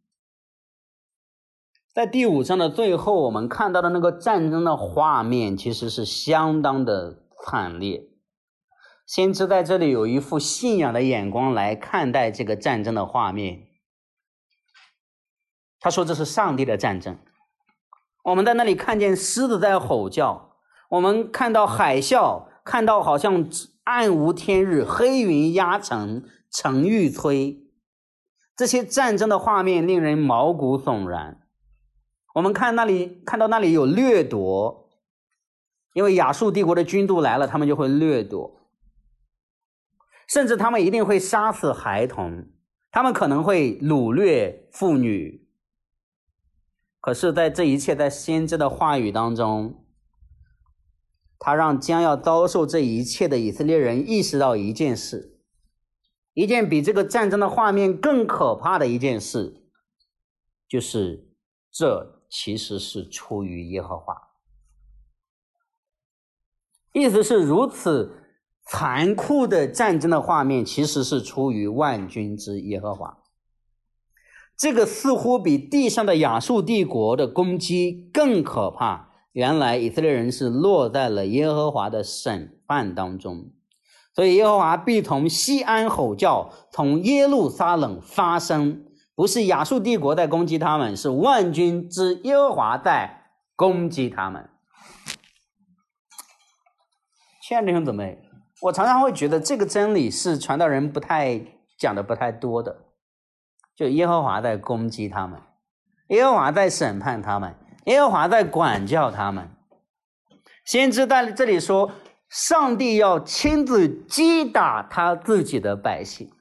[SPEAKER 1] 在第五章的最后，我们看到的那个战争的画面其实是相当的惨烈。先知在这里有一副信仰的眼光来看待这个战争的画面。他说这是上帝的战争。我们在那里看见狮子在吼叫，我们看到海啸，看到好像暗无天日，黑云压城，城欲摧。这些战争的画面令人毛骨悚然。我们看那里看到那里有掠夺，因为亚述帝国的军队来了，他们就会掠夺，甚至他们一定会杀死孩童，他们可能会掳掠妇女。可是在这一切在先知的话语当中，他让将要遭受这一切的以色列人意识到一件事，一件比这个战争的画面更可怕的一件事，就是这其实是出于耶和华。意思是如此残酷的战争的画面其实是出于万军之耶和华。这个似乎比地上的亚述帝国的攻击更可怕。原来以色列人是落在了耶和华的审判当中，所以耶和华必从西安吼叫，从耶路撒冷发声。不是亚述帝国在攻击他们，是万军之耶和华在攻击他们。亲爱的弟兄姊妹，我常常会觉得这个真理是传道人不太讲的不太多的，就耶和华在攻击他们，耶和华在审判他们，耶和华在管教他们。先知在这里说，上帝要亲自击打他自己的百姓。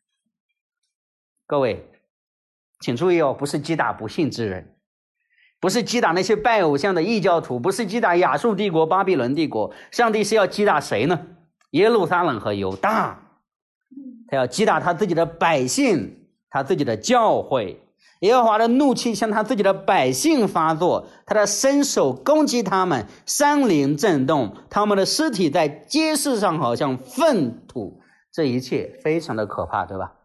[SPEAKER 1] 各位请注意哦，不是击打不信之人，不是击打那些拜偶像的异教徒，不是击打亚述帝国、巴比伦帝国。上帝是要击打谁呢？耶路撒冷和犹大，他要击打他自己的百姓，他自己的教会。耶和华的怒气向他自己的百姓发作，他的伸手攻击他们，山林震动，他们的尸体在街市上好像粪土。这一切非常的可怕，对吧？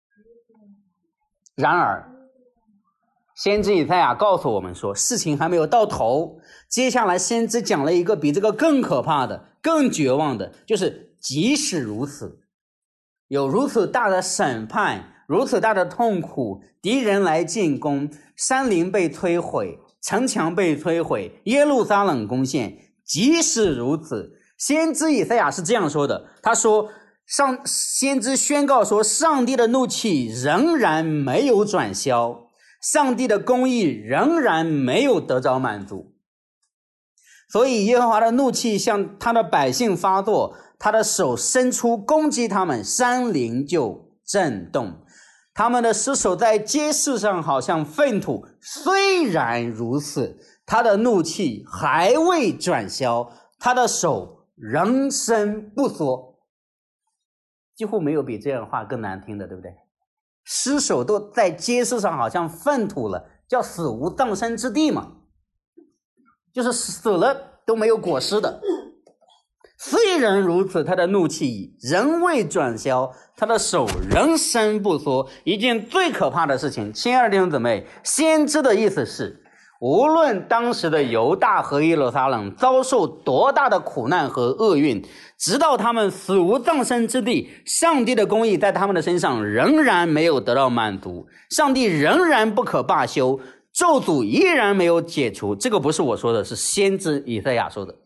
[SPEAKER 1] 然而先知以赛亚告诉我们说，事情还没有到头，接下来先知讲了一个比这个更可怕的、更绝望的，就是即使如此，有如此大的审判，如此大的痛苦，敌人来进攻，山林被摧毁，城墙被摧毁，耶路撒冷攻陷。即使如此，先知以赛亚是这样说的，他说上先知宣告说，上帝的怒气仍然没有转消，上帝的公义仍然没有得着满足。所以耶和华的怒气向他的百姓发作，他的手伸出攻击他们，山林就震动，他们的尸首在街市上好像粪土。虽然如此，他的怒气还未转消，他的手仍伸不缩。几乎没有比这样的话更难听的，对不对？尸首都在街市上好像粪土了，叫死无葬身之地嘛，就是死了都没有裹尸的。虽然如此，他的怒气仍未转消，他的手仍伸不缩。一件最可怕的事情，亲爱的弟兄姊妹，先知的意思是，无论当时的犹大和耶路撒冷遭受多大的苦难和厄运，直到他们死无葬身之地，上帝的公义在他们的身上仍然没有得到满足，上帝仍然不可罢休，咒诅依然没有解除。这个不是我说的，是先知以赛亚说的。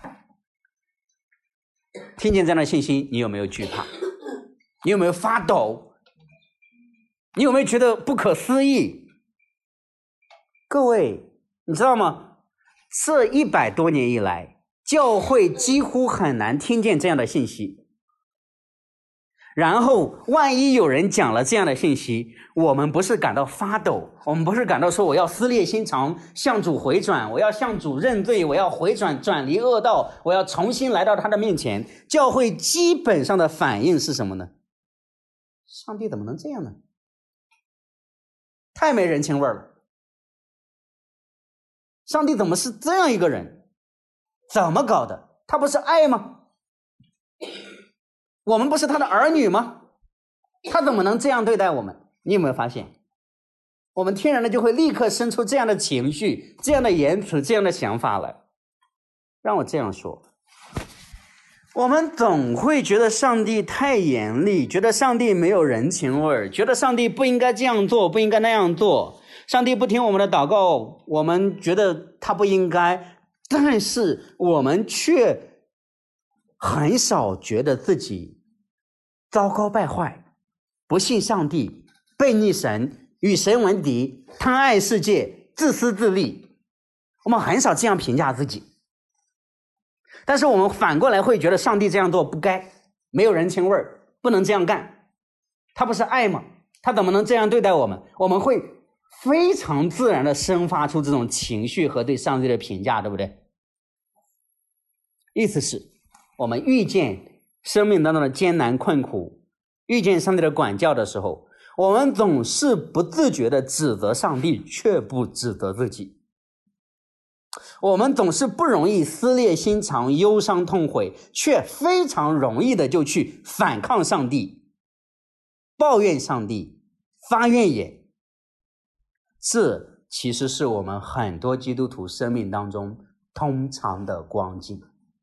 [SPEAKER 1] 听见这样的信息，你有没有惧怕？你有没有发抖？你有没有觉得不可思议？各位，你知道吗？这一百多年以来，教会几乎很难听见这样的信息。然后万一有人讲了这样的信息，我们不是感到发抖，我们不是感到说我要撕裂心肠，向主回转，我要向主认罪，我要回转，转离恶道，我要重新来到他的面前。教会基本上的反应是什么呢？上帝怎么能这样呢？太没人情味了。上帝怎么是这样一个人？怎么搞的？他不是爱吗？我们不是他的儿女吗？他怎么能这样对待我们？你有没有发现，我们天然的就会立刻生出这样的情绪，这样的言辞，这样的想法来。让我这样说，我们总会觉得上帝太严厉，觉得上帝没有人情味，觉得上帝不应该这样做，不应该那样做，上帝不听我们的祷告，我们觉得他不应该，但是我们却很少觉得自己糟糕败坏，不信上帝，背逆神，与神为敌，贪爱世界，自私自利。我们很少这样评价自己，但是我们反过来会觉得上帝这样做不该，没有人情味，不能这样干。他不是爱吗？他怎么能这样对待我们？我们会非常自然的生发出这种情绪和对上帝的评价，对不对？意思是我们遇见生命当中的艰难困苦，遇见上帝的管教的时候，我们总是不自觉的指责上帝，却不指责自己。我们总是不容易撕裂心肠，忧伤痛悔，却非常容易的就去反抗上帝，抱怨上帝，发怨言。这其实是我们很多基督徒生命当中通常的光景。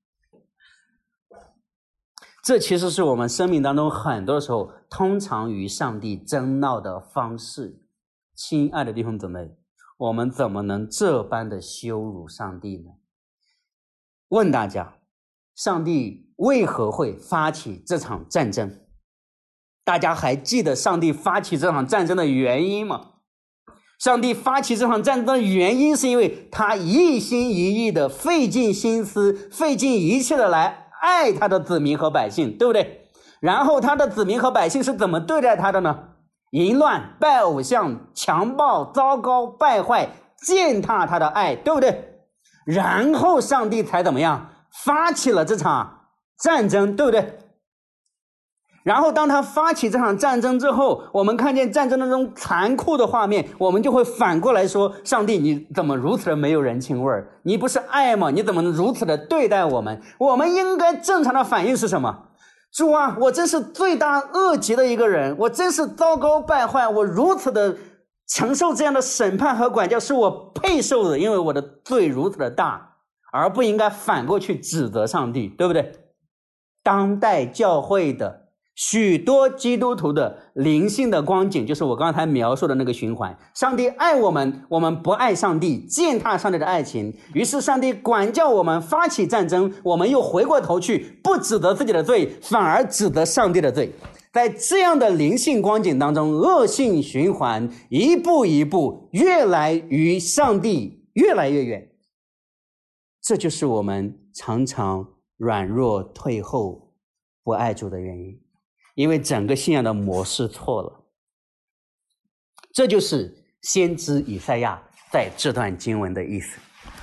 [SPEAKER 1] 这其实是我们生命当中很多时候通常与上帝争闹的方式。亲爱的弟兄姊妹，我们怎么能这般的羞辱上帝呢？问大家，上帝为何会发起这场战争？ 大家还记得上帝发起这场战争的原因吗？上帝发起这场战争的原因是因为他一心一意的费尽心思费尽一切的来爱他的子民和百姓，对不对？然后他的子民和百姓是怎么对待他的呢？淫乱、拜偶像、强暴、糟糕、败坏，践踏他的爱，对不对？然后上帝才怎么样发起了这场战争，对不对？然后当他发起这场战争之后，我们看见战争当中残酷的画面，我们就会反过来说，上帝你怎么如此的没有人情味儿？你不是爱吗？你怎么能如此的对待我们？我们应该正常的反应是什么？主啊，我真是罪大恶极的一个人，我真是糟糕败坏，我如此的承受这样的审判和管教是我配受的，因为我的罪如此的大，而不应该反过去指责上帝，对不对？当代教会的许多基督徒的灵性的光景，就是我刚才描述的那个循环。上帝爱我们，我们不爱上帝，践踏上帝的爱情，于是上帝管教我们，发起战争，我们又回过头去不指责自己的罪，反而指责上帝的罪。在这样的灵性光景当中，恶性循环一步一步越来与上帝越来越远，这就是我们常常软弱退后不爱主的原因，因为整个信仰的模式错了。这就是先知以赛亚在这段经文的意思。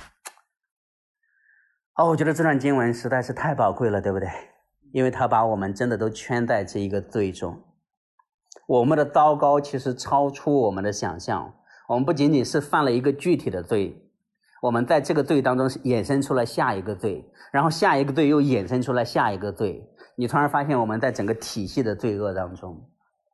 [SPEAKER 1] 哦，我觉得这段经文实在是太宝贵了，对不对？因为他把我们真的都圈在这一个罪中，我们的糟糕其实超出我们的想象。我们不仅仅是犯了一个具体的罪，我们在这个罪当中衍生出了下一个罪，然后下一个罪又衍生出了下一个罪，你突然发现我们在整个体系的罪恶当中。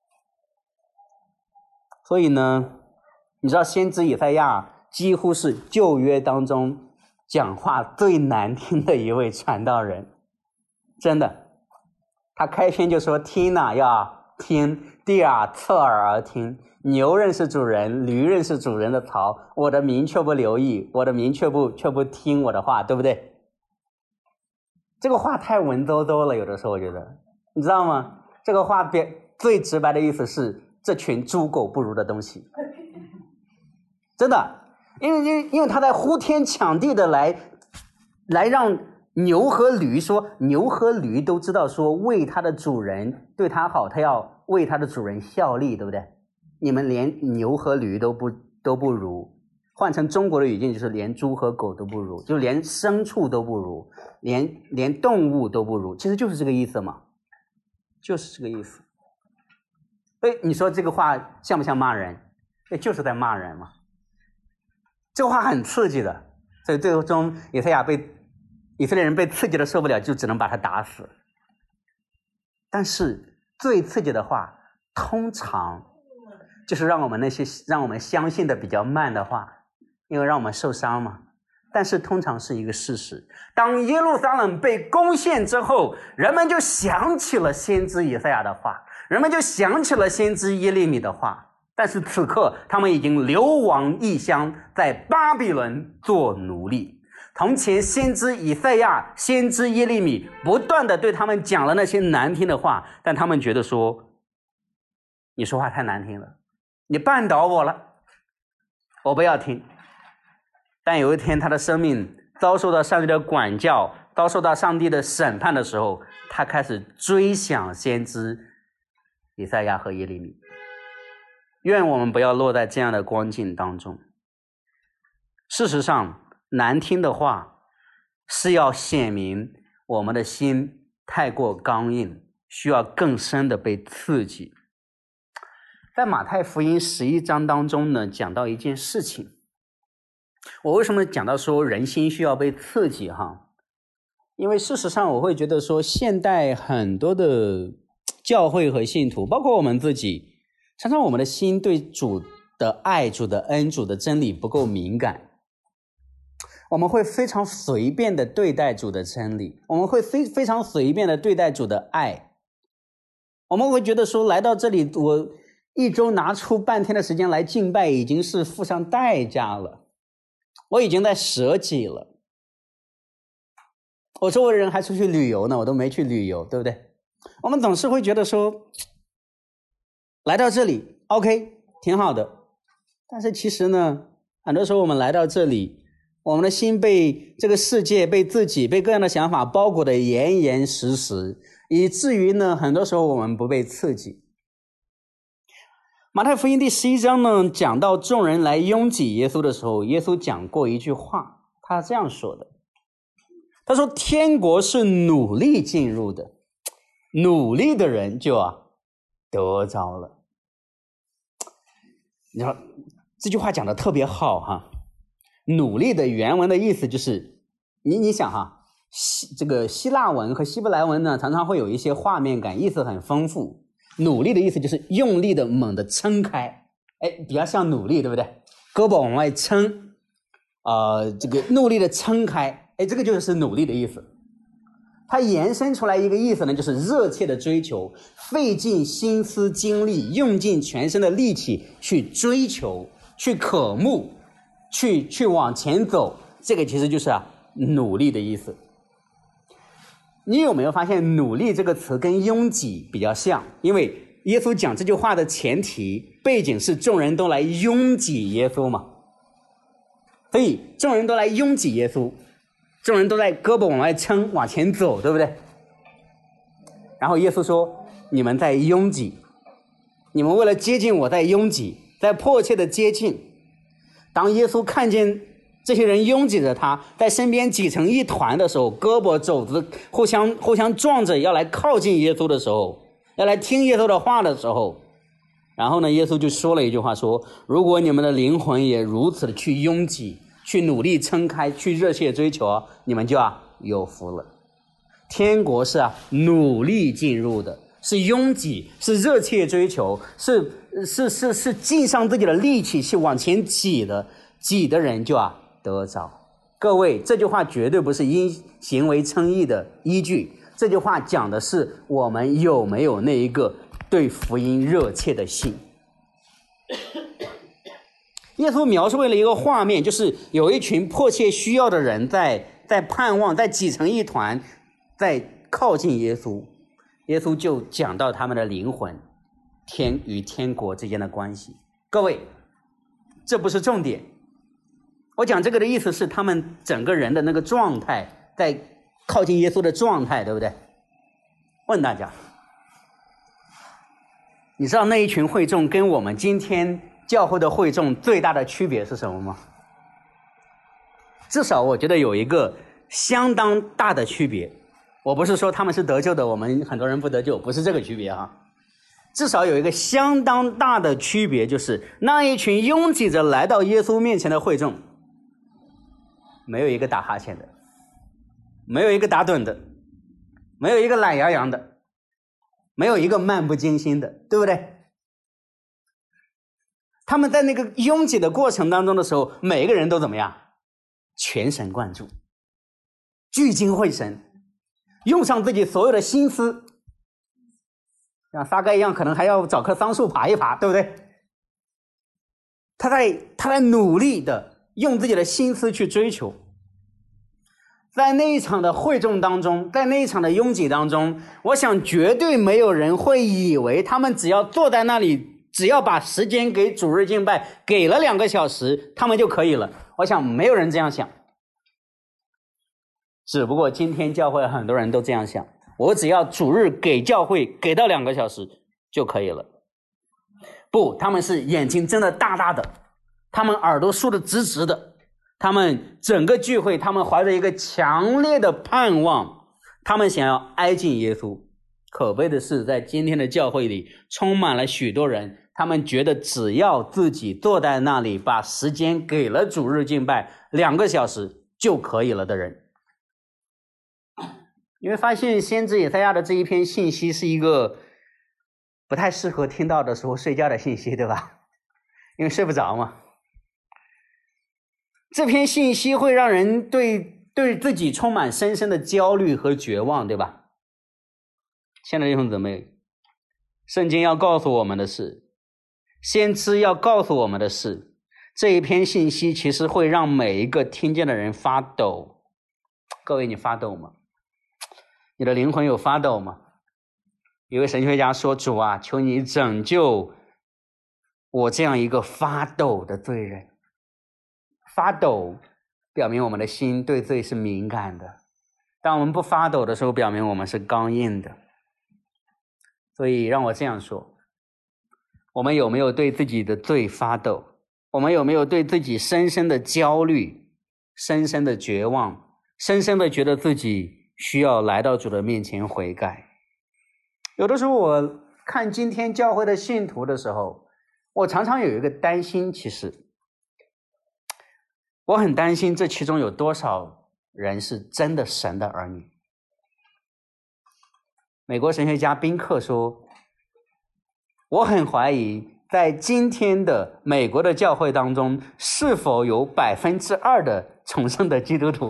[SPEAKER 1] 所以呢，你知道先知以赛亚几乎是旧约当中讲话最难听的一位传道人，真的。他开篇就说，听哪要听，地啊侧耳而听，牛认识主人，驴认识主人的槽，我的民却不留意，我的民却不却不听我的话，对不对？这个话太文绉绉了，有的时候我觉得，你知道吗？这个话最直白的意思是这群猪狗不如的东西，真的，因为因为因为他在呼天抢地的来来让牛和驴说，牛和驴都知道说为他的主人对他好，他要为他的主人效力，对不对？你们连牛和驴都不都不如，换成中国的语境就是连猪和狗都不如，就连牲畜都不如，连连动物都不如，其实就是这个意思嘛，就是这个意思。哎，你说这个话像不像骂人？哎，就是在骂人嘛。这个话很刺激的，所以最终以赛亚被以色列人被刺激的受不了，就只能把他打死。但是最刺激的话，通常就是让我们那些让我们相信的比较慢的话，因为让我们受伤嘛。但是通常是一个事实，当耶路撒冷被攻陷之后，人们就想起了先知以赛亚的话，人们就想起了先知耶利米的话，但是此刻他们已经流亡异乡，在巴比伦做奴隶。从前先知以赛亚、先知耶利米不断的对他们讲了那些难听的话，但他们觉得说，你说话太难听了，你绊倒我了，我不要听。但有一天他的生命遭受到上帝的管教，遭受到上帝的审判的时候，他开始追想先知以赛亚和耶利米。愿我们不要落在这样的光景当中。事实上，难听的话是要显明我们的心太过刚硬，需要更深的被刺激。在马太福音十一章当中呢，讲到一件事情。我为什么讲到说人心需要被刺激哈？因为事实上我会觉得说，现代很多的教会和信徒，包括我们自己，常常我们的心对主的爱、主的恩、主的真理不够敏感。我们会非常随便的对待主的真理，我们会非非常随便的对待主的爱。我们会觉得说，来到这里，我一周拿出半天的时间来敬拜，已经是付上代价了，我已经在舍己了。我周围人还出去旅游呢，我都没去旅游，对不对？我们总是会觉得说， 来到这里 OK 挺好的，但是其实呢，很多时候我们来到这里，我们的心被这个世界、被自己、被各样的想法包裹得严严实实，以至于呢，很多时候我们不被刺激。马太福音第十一章呢，讲到众人来拥挤耶稣的时候，耶稣讲过一句话，他这样说的，他说天国是努力进入的，努力的人就啊得着了。你知道这句话讲的特别好哈，努力的原文的意思就是你你想哈，希这个希腊文和希伯来文呢，常常会有一些画面感，意思很丰富。努力的意思就是用力的猛的撑开，哎，比较像努力，对不对？胳膊往外撑，呃，这个努力的撑开，哎，这个就是努力的意思。它延伸出来一个意思呢，就是热切的追求，费尽心思精力，用尽全身的力气去追求，去渴慕，去去往前走，这个其实就是啊努力的意思。你有没有发现努力这个词跟拥挤比较像？因为耶稣讲这句话的前提背景是众人都来拥挤耶稣嘛，所以众人都来拥挤耶稣，众人都在胳膊往外撑，往前走，对不对？然后耶稣说你们在拥挤，你们为了接近我在拥挤，在迫切的接近。当耶稣看见这些人拥挤着他，在身边挤成一团的时候，胳膊肘子互相互相撞着要来靠近耶稣的时候，要来听耶稣的话的时候，然后呢，耶稣就说了一句话，说如果你们的灵魂也如此的去拥挤，去努力撑开，去热切追求，你们就啊有福了。天国是啊努力进入的，是拥挤，是热切追求，是是是是尽上自己的力气去往前挤的，挤的人就啊得着。各位，这句话绝对不是因行为称义的依据，这句话讲的是我们有没有那一个对福音热切的心。耶稣描述了一个画面，就是有一群迫切需要的人在在盼望，在挤成一团，在靠近耶稣。耶稣就讲到他们的灵魂天与天国之间的关系。各位，这不是重点，我讲这个的意思是他们整个人的那个状态，在靠近耶稣的状态，对不对？问大家，你知道那一群会众跟我们今天教会的会众最大的区别是什么吗？至少我觉得有一个相当大的区别。我不是说他们是得救的，我们很多人不得救，不是这个区别哈。至少有一个相当大的区别，就是那一群拥挤着来到耶稣面前的会众，没有一个打哈欠的，没有一个打盹的，没有一个懒洋洋的，没有一个漫不经心的，对不对？他们在那个拥挤的过程当中的时候，每一个人都怎么样？全神贯注，聚精会神，用上自己所有的心思，像撒该一样，可能还要找棵桑树爬一爬，对不对？他在他在努力的用自己的心思去追求。在那一场的会众当中，在那一场的拥挤当中，我想绝对没有人会以为他们只要坐在那里，只要把时间给主日敬拜，给了两个小时，他们就可以了。我想没有人这样想。只不过今天教会很多人都这样想，我只要主日给教会给到两个小时就可以了。不，他们是眼睛睁得大大的，他们耳朵竖得直直的，他们整个聚会，他们怀着一个强烈的盼望，他们想要挨近耶稣。可悲的是，在今天的教会里充满了许多人，他们觉得只要自己坐在那里，把时间给了主日敬拜两个小时就可以了的人。你会发现先知以赛亚的这一篇信息是一个不太适合听到的时候睡觉的信息，对吧？因为睡不着嘛。这篇信息会让人对对自己充满深深的焦虑和绝望，对吧？亲爱的弟兄姊妹，圣经要告诉我们的是，先知要告诉我们的是，这一篇信息其实会让每一个听见的人发抖。各位，你发抖吗？你的灵魂有发抖吗？有位神学家说，主啊，求你拯救我这样一个发抖的罪人。发抖表明我们的心对罪是敏感的，当我们不发抖的时候，表明我们是刚硬的。所以让我这样说，我们有没有对自己的罪发抖？我们有没有对自己深深的焦虑、深深的绝望、深深的觉得自己需要来到主的面前悔改？有的时候我看今天教会的信徒的时候，我常常有一个担心，其实我很担心这其中有多少人是真的神的儿女。美国神学家宾克说，我很怀疑在今天的美国的教会当中，是否有百分之二的重生的基督徒。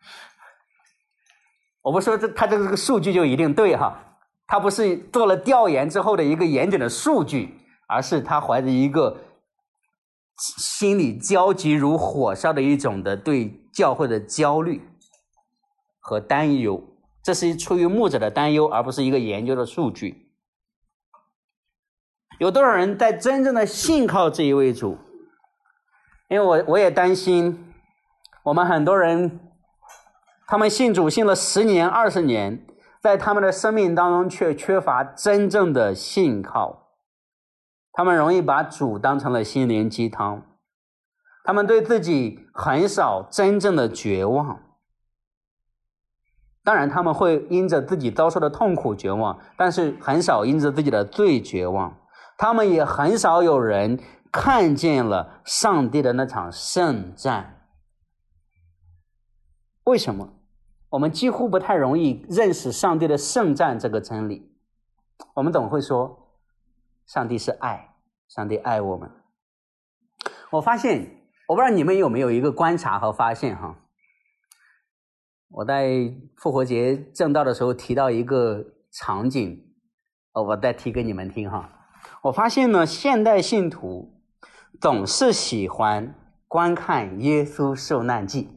[SPEAKER 1] 我不说这他这个数据就一定对哈，他不是做了调研之后的一个严谨的数据，而是他怀着一个心里焦急如火烧的一种的对教会的焦虑和担忧，这是出于牧者的担忧，而不是一个研究的数据。有多少人在真正的信靠这一位主？因为我我也担心，我们很多人，他们信主信了十年、二十年，在他们的生命当中却缺乏真正的信靠。他们容易把主当成了心灵鸡汤，他们对自己很少真正的绝望。当然他们会因着自己遭受的痛苦绝望，但是很少因着自己的罪绝望。他们也很少有人看见了上帝的那场圣战。为什么？我们几乎不太容易认识上帝的圣战这个真理。我们总会说上帝是爱，上帝爱我们。我发现，我不知道你们有没有一个观察和发现哈。我在复活节正道的时候提到一个场景，我再提给你们听哈。我发现呢，现代信徒总是喜欢观看耶稣受难记，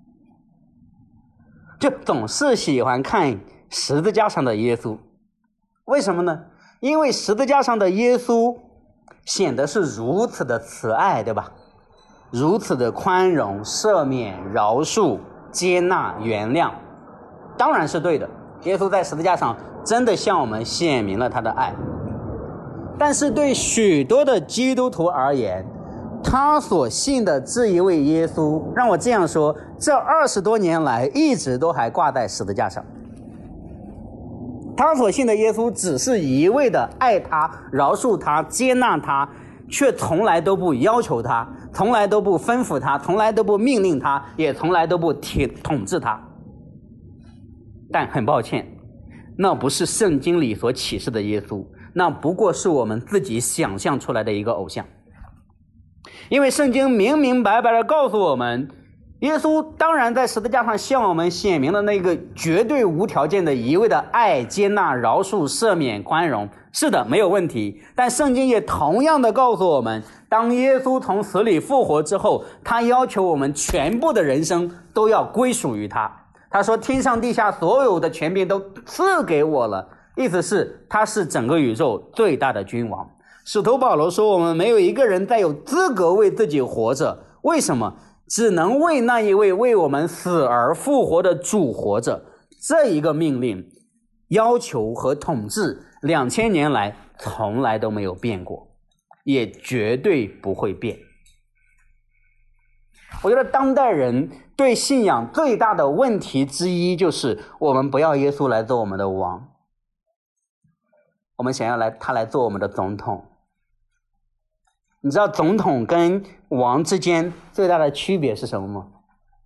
[SPEAKER 1] 就总是喜欢看十字架上的耶稣。为什么呢？因为十字架上的耶稣显得是如此的慈爱，对吧？如此的宽容、赦免、饶恕、接纳、原谅，当然是对的。耶稣在十字架上真的向我们显明了他的爱。但是对许多的基督徒而言，他所信的这一位耶稣，让我这样说，这二十多年来一直都还挂在十字架上。他所信的耶稣只是一味的爱他、饶恕他、接纳他，却从来都不要求他，从来都不吩咐他，从来都不命令他，也从来都不统治他。但很抱歉，那不是圣经里所启示的耶稣，那不过是我们自己想象出来的一个偶像。因为圣经明明白白的告诉我们，耶稣当然在十字架上向我们显明了那个绝对无条件的一味的爱、接纳、饶恕、赦免、宽容，是的，没有问题。但圣经也同样的告诉我们，当耶稣从死里复活之后，他要求我们全部的人生都要归属于他。他说天上地下所有的权柄都赐给我了，意思是他是整个宇宙最大的君王。使徒保罗说，我们没有一个人再有资格为自己活着，为什么？只能为那一位为我们死而复活的主活着。这一个命令、要求和统治两千年来从来都没有变过，也绝对不会变。我觉得当代人对信仰最大的问题之一，就是我们不要耶稣来做我们的王，我们想要来他来做我们的总统。你知道总统跟王之间最大的区别是什么吗？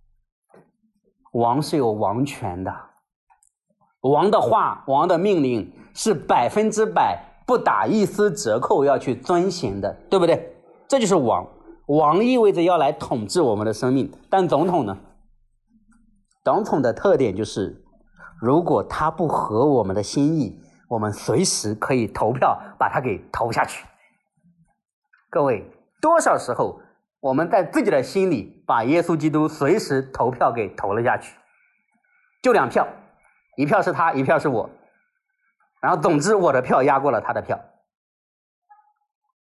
[SPEAKER 1] 王是有王权的，王的话、王的命令是百分之百不打一丝折扣要去遵行的，对不对？这就是王。王意味着要来统治我们的生命，但总统呢？总统的特点就是，如果他不合我们的心意，我们随时可以投票把他给投下去。各位，多少时候我们在自己的心里把耶稣基督随时投票给投了下去，就两票，一票是他，一票是我，然后总之我的票压过了他的票。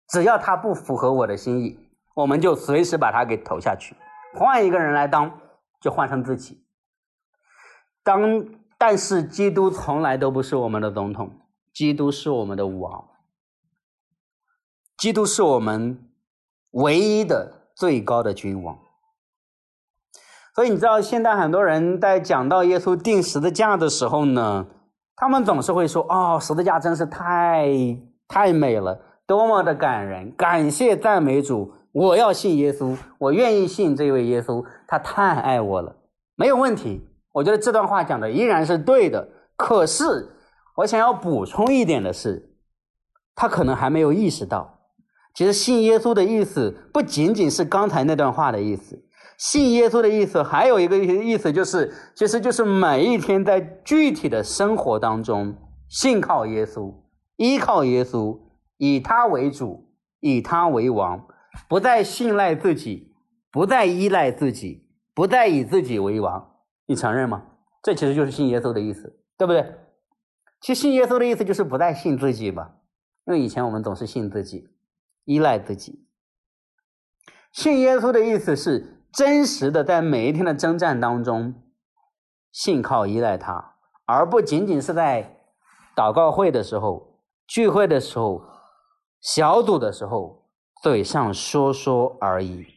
[SPEAKER 1] 只要他不符合我的心意，我们就随时把他给投下去，换一个人来当，就换成自己。当但是基督从来都不是我们的总统，基督是我们的王，基督是我们唯一的最高的君王。所以你知道现在很多人在讲到耶稣钉十字架的时候呢，他们总是会说，哦，十字架真是太太美了，多么的感人，感谢赞美主，我要信耶稣，我愿意信这位耶稣，他太爱我了。没有问题，我觉得这段话讲的依然是对的。可是我想要补充一点的是，他可能还没有意识到，其实信耶稣的意思不仅仅是刚才那段话的意思，信耶稣的意思还有一个意思，就是其实就是每一天在具体的生活当中信靠耶稣，依靠耶稣，以他为主，以他为王，不再信赖自己，不再依赖自己，不再以自己为王。你承认吗？这其实就是信耶稣的意思，对不对？其实信耶稣的意思就是不再信自己吧，因为以前我们总是信自己，依赖自己。信耶稣的意思是真实的在每一天的征战当中信靠依赖他，而不仅仅是在祷告会的时候，聚会的时候，小组的时候嘴上说说而已。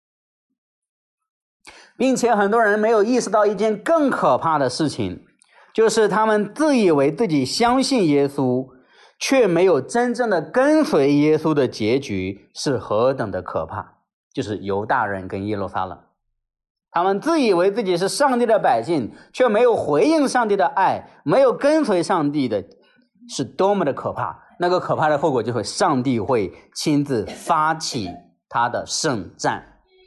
[SPEAKER 1] 并且很多人没有意识到一件更可怕的事情，就是他们自以为自己相信耶稣，却没有真正的跟随耶稣的结局是何等的可怕。就是犹大人跟耶路撒冷，他们自以为自己是上帝的百姓，却没有回应上帝的爱，没有跟随上帝的，是多么的可怕。那个可怕的后果就是上帝会亲自发起他的圣战。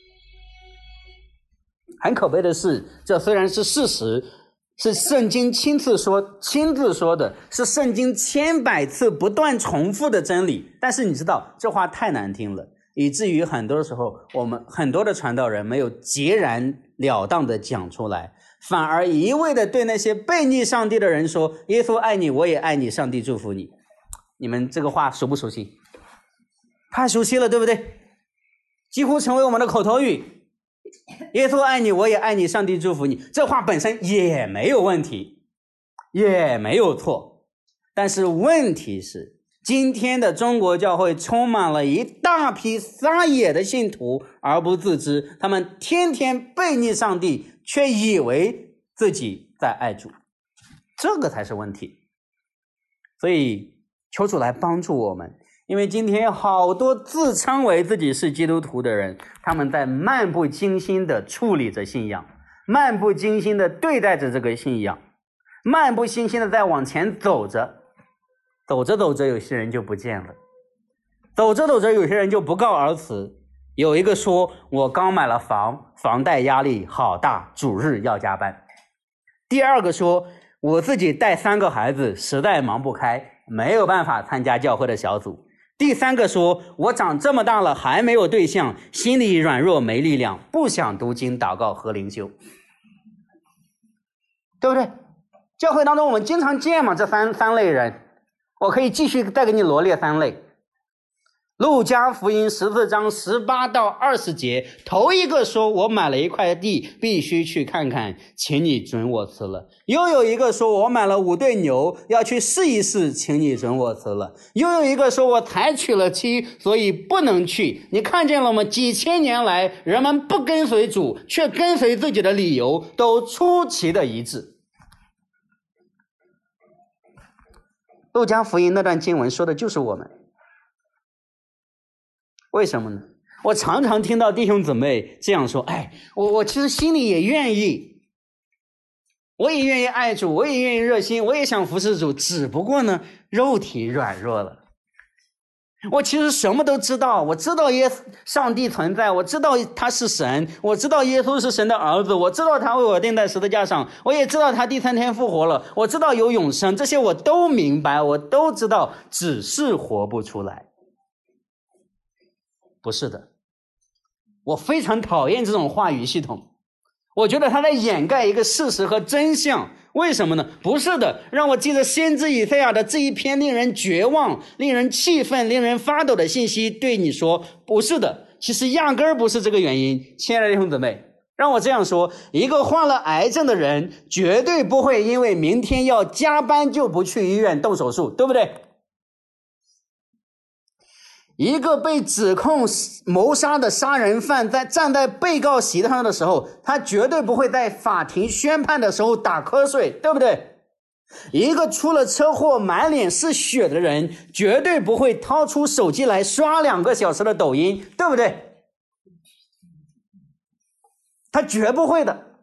[SPEAKER 1] 很可悲的是，这虽然是事实，是圣经亲自说亲自说的，是圣经千百次不断重复的真理，但是你知道这话太难听了，以至于很多时候我们很多的传道人没有截然了当的讲出来，反而一味的对那些悖逆上帝的人说，耶稣爱你，我也爱你，上帝祝福你。你们这个话熟不熟悉？太熟悉了，对不对？几乎成为我们的口头语。耶稣爱你，我也爱你，上帝祝福你。这话本身也没有问题，也没有错。但是问题是，今天的中国教会充满了一大批撒野的信徒而不自知，他们天天悖逆上帝，却以为自己在爱主，这个才是问题。所以求主来帮助我们，因为今天好多自称为自己是基督徒的人，他们在漫不经心的处理着信仰，漫不经心的对待着这个信仰，漫不经心的在往前走着，走着走着有些人就不见了，走着走着有些人就不告而辞。有一个说，我刚买了房，房贷压力好大，主日要加班。第二个说，我自己带三个孩子，实在忙不开，没有办法参加教会的小组。第三个说，我长这么大了还没有对象，心里软弱没力量，不想读经祷告和灵修，对不对？教会当中我们经常见嘛，这三三类人，我可以继续再给你罗列三类。路加福音十四章十八到二十节，头一个说，我买了一块地，必须去看看，请你准我辞了。又有一个说，我买了五对牛，要去试一试，请你准我辞了。又有一个说，我才娶了妻，所以不能去。你看见了吗？几千年来，人们不跟随主，却跟随自己的理由，都出奇的一致。路加福音那段经文说的就是我们。为什么呢？我常常听到弟兄姊妹这样说，哎，我我其实心里也愿意，我也愿意爱主，我也愿意热心，我也想服侍主，只不过呢，肉体软弱了。我其实什么都知道，我知道耶稣上帝存在，我知道他是神，我知道耶稣是神的儿子，我知道他为我钉在十字架上，我也知道他第三天复活了，我知道有永生，这些我都明白，我都知道，只是活不出来。不是的，我非常讨厌这种话语系统。 我觉得他在掩盖一个事实和真相。为什么呢？不是的，让我记得先知以赛亚的这一篇令人绝望、令人气愤、令人发抖的信息对你说，不是的，其实压根儿不是这个原因。亲爱的弟兄姊妹，让我这样说，一个患了癌症的人绝对不会因为明天要加班就不去医院动手术，对不对？一个被指控谋杀的杀人犯在站在被告席上的时候，他绝对不会在法庭宣判的时候打瞌睡，对不对？一个出了车祸满脸是血的人绝对不会掏出手机来刷两个小时的抖音，对不对？他绝不会的。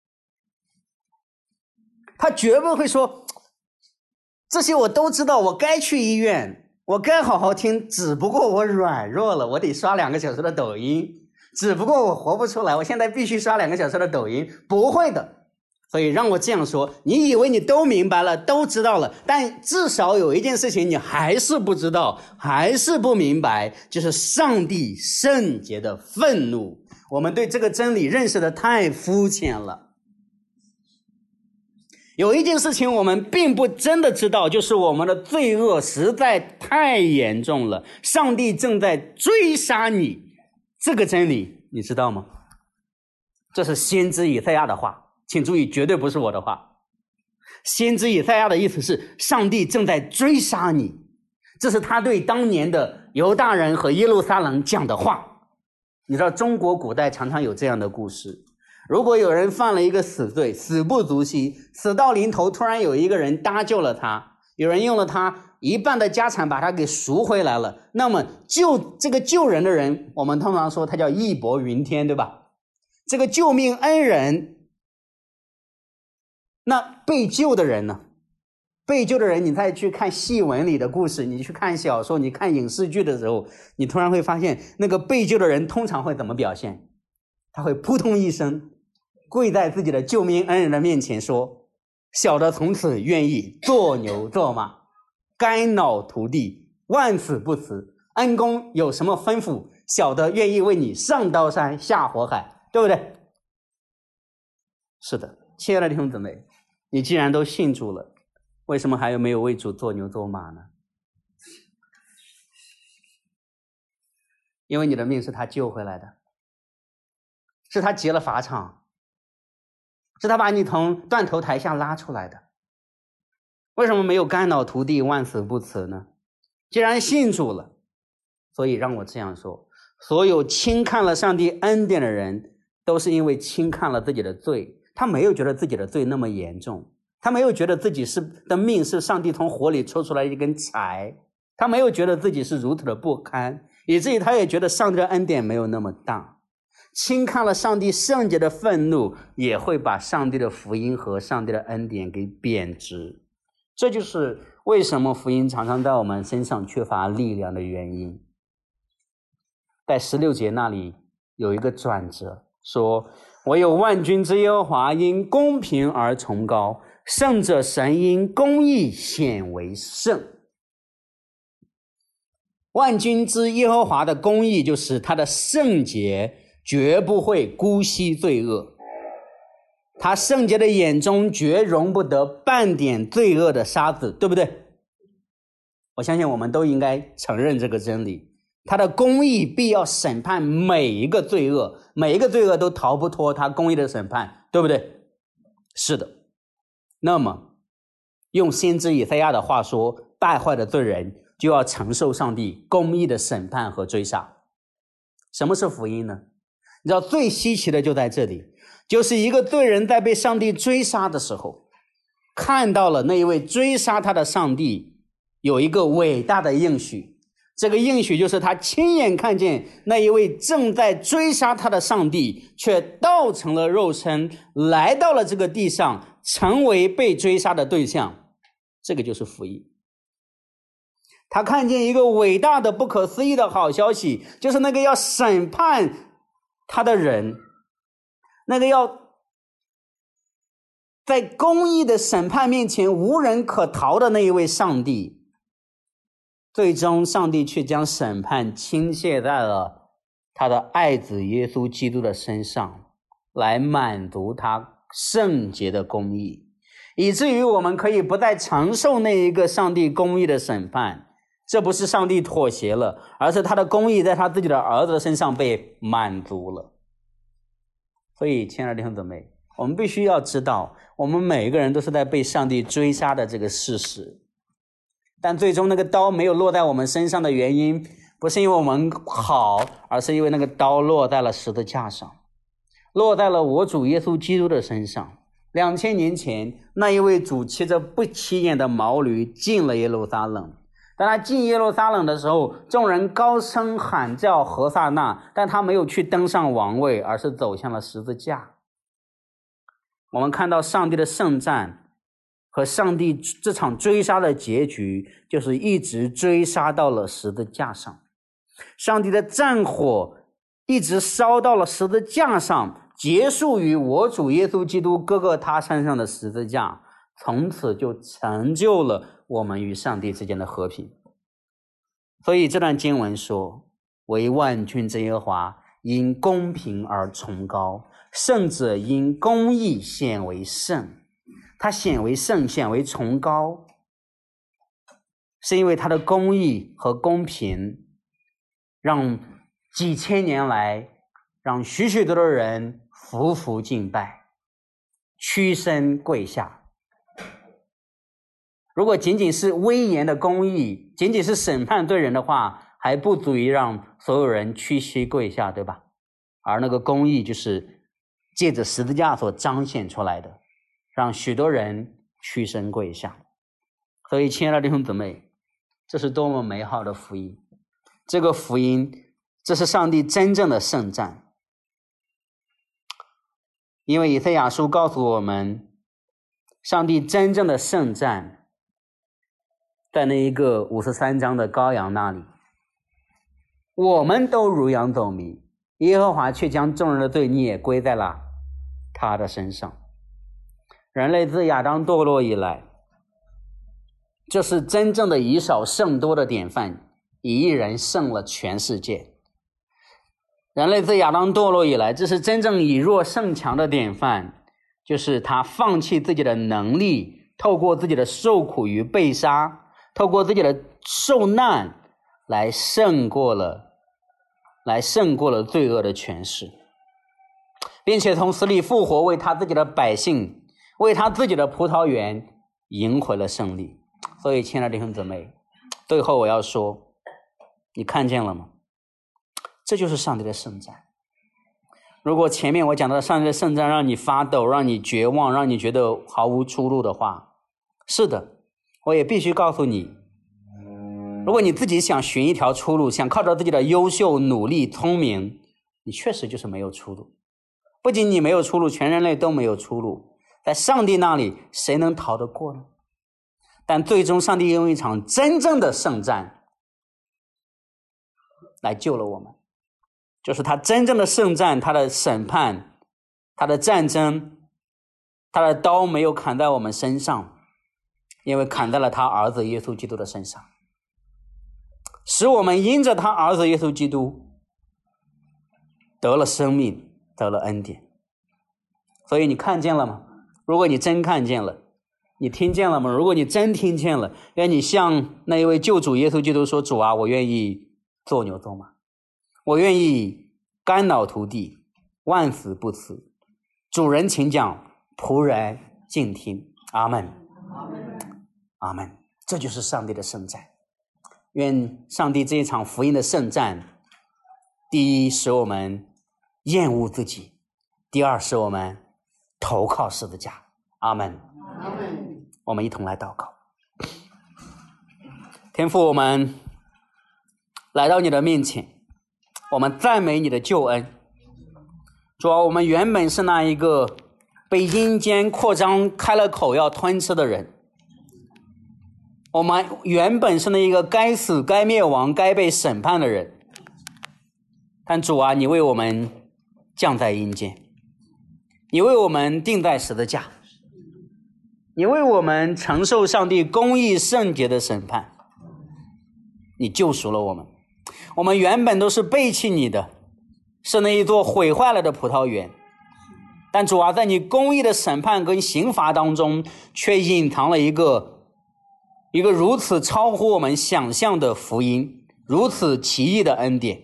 [SPEAKER 1] 他绝不会说，这些我都知道，我该去医院，我该好好听，只不过我软弱了，我得刷两个小时的抖音，只不过我活不出来，我现在必须刷两个小时的抖音。不会的。所以让我这样说，你以为你都明白了，都知道了，但至少有一件事情你还是不知道，还是不明白，就是上帝圣洁的愤怒。我们对这个真理认识的太肤浅了。有一件事情我们并不真的知道，就是我们的罪恶实在太严重了，上帝正在追杀你。这个真理你知道吗？这是先知以赛亚的话，请注意，绝对不是我的话。先知以赛亚的意思是，上帝正在追杀你，这是他对当年的犹大人和耶路撒冷讲的话。你知道中国古代常常有这样的故事，如果有人犯了一个死罪，死不足惜，死到临头，突然有一个人搭救了他，有人用了他一半的家产把他给赎回来了，那么救这个救人的人，我们通常说他叫义薄云天，对吧？这个救命恩人，那被救的人呢？被救的人，你再去看戏文里的故事，你去看小说，你看影视剧的时候，你突然会发现，那个被救的人通常会怎么表现？他会扑通一声跪在自己的救命恩人的面前说，小的从此愿意做牛做马，肝脑涂地，万死不辞，恩公有什么吩咐，小的愿意为你上刀山下火海，对不对？是的，亲爱的弟兄姊妹，你既然都信主了，为什么还有没有为主做牛做马呢？因为你的命是他救回来的，是他劫了法场，是他把你从断头台下拉出来的。为什么没有肝脑涂地，万死不辞呢？既然信主了，所以让我这样说，所有轻看了上帝恩典的人，都是因为轻看了自己的罪，他没有觉得自己的罪那么严重，他没有觉得自己是的命是上帝从火里抽出来一根柴，他没有觉得自己是如此的不堪，以至于他也觉得上帝的恩典没有那么大。轻看了上帝圣洁的愤怒，也会把上帝的福音和上帝的恩典给贬值。这就是为什么福音常常在我们身上缺乏力量的原因。在十六节那里有一个转折，说唯有万军之耶和华因公平而崇高，圣者神因公义显为圣。万军之耶和华的公义就是他的圣洁绝不会姑息罪恶，他圣洁的眼中绝容不得半点罪恶的沙子，对不对？我相信我们都应该承认这个真理，他的公义必要审判每一个罪恶，每一个罪恶都逃不脱他公义的审判，对不对？是的。那么用先知以赛亚的话说，败坏的罪人就要承受上帝公义的审判和追杀。什么是福音呢？你知道最稀奇的就在这里，就是一个罪人在被上帝追杀的时候，看到了那一位追杀他的上帝有一个伟大的应许，这个应许就是他亲眼看见那一位正在追杀他的上帝却道成了肉身，来到了这个地上，成为被追杀的对象。这个就是福音。他看见一个伟大的不可思议的好消息，就是那个要审判他的人，那个要在公义的审判面前无人可逃的那一位上帝，最终上帝却将审判倾泻在了他的爱子耶稣基督的身上。 来满足他圣洁的公义，以至于我们可以不再承受那一个上帝公义的审判。这不是上帝妥协了，而是他的公义在他自己的儿子的身上被满足了。所以亲爱的弟兄姊妹，我们必须要知道，我们每一个人都是在被上帝追杀的这个事实。但最终那个刀没有落在我们身上的原因，不是因为我们好，而是因为那个刀落在了十字架上，落在了我主耶稣基督的身上。两千年前，那一位主骑着不起眼的毛驴进了耶路撒冷。当他进耶路撒冷的时候，众人高声喊叫何撒那，但他没有去登上王位，而是走向了十字架。我们看到上帝的圣战和上帝这场追杀的结局，就是一直追杀到了十字架上。上帝的战火一直烧到了十字架上，结束于我主耶稣基督各个他身上的十字架，从此就成就了我们与上帝之间的和平。所以这段经文说，为万军之耶和华因公平而崇高，圣者因公义显为圣。他显为圣，显为崇高，是因为他的公义和公平，让几千年来让许许多多人匍匐敬拜，屈身跪下。如果仅仅是威严的公义，仅仅是审判对人的话，还不足以让所有人屈膝跪下，对吧？而那个公义就是借着十字架所彰显出来的，让许多人屈身跪下。所以亲爱的弟兄姊妹，这是多么美好的福音！这个福音，这是上帝真正的圣战。因为以赛亚书告诉我们，上帝真正的圣战在那一个五十三章的羔羊那里。我们都如羊走迷，耶和华却将众人的罪孽归在了他的身上。人类自亚当堕落以来，这是真正的以少胜多的典范，以一人胜了全世界。人类自亚当堕落以来，这是真正以弱胜强的典范，就是他放弃自己的能力，透过自己的受苦与被杀，透过自己的受难来胜过了来胜过了罪恶的权势，并且从死里复活，为他自己的百姓，为他自己的葡萄园赢回了胜利。所以亲爱的弟兄姊妹，最后我要说，你看见了吗？这就是上帝的圣战。如果前面我讲到的上帝的圣战让你发抖，让你绝望，让你觉得毫无出路的话，是的，我也必须告诉你，如果你自己想寻一条出路，想靠着自己的优秀、努力、聪明，你确实就是没有出路。不仅你没有出路，全人类都没有出路。在上帝那里，谁能逃得过呢？但最终上帝用一场真正的圣战来救了我们，就是他真正的圣战，他的审判，他的战争，他的刀没有砍在我们身上，因为砍在了他儿子耶稣基督的身上，使我们因着他儿子耶稣基督得了生命，得了恩典。所以你看见了吗？如果你真看见了，你听见了吗？如果你真听见了，愿你向那一位救主耶稣基督说，主啊，我愿意做牛做马，我愿意肝脑涂地，万死不辞。主人请讲，仆人静听。阿们，阿们，阿们。这就是上帝的圣战。愿上帝这一场福音的圣战，第一使我们厌恶自己，第二使我们投靠十字架。阿们，阿们。我们一同来祷告。天父，我们来到你的面前，我们赞美你的救恩。主啊，我们原本是那一个被阴间扩张开了口要吞吃的人，我们原本是那一个该死该灭亡该被审判的人，但主啊，你为我们降在阴间，你为我们钉在十字架，你为我们承受上帝公义圣洁的审判，你救赎了我们。我们原本都是背弃你的，是那一座毁坏了的葡萄园， 但主啊，在你公义的审判跟刑罚当中，却隐藏了一个一个如此超乎我们想象的福音，如此奇异的恩典，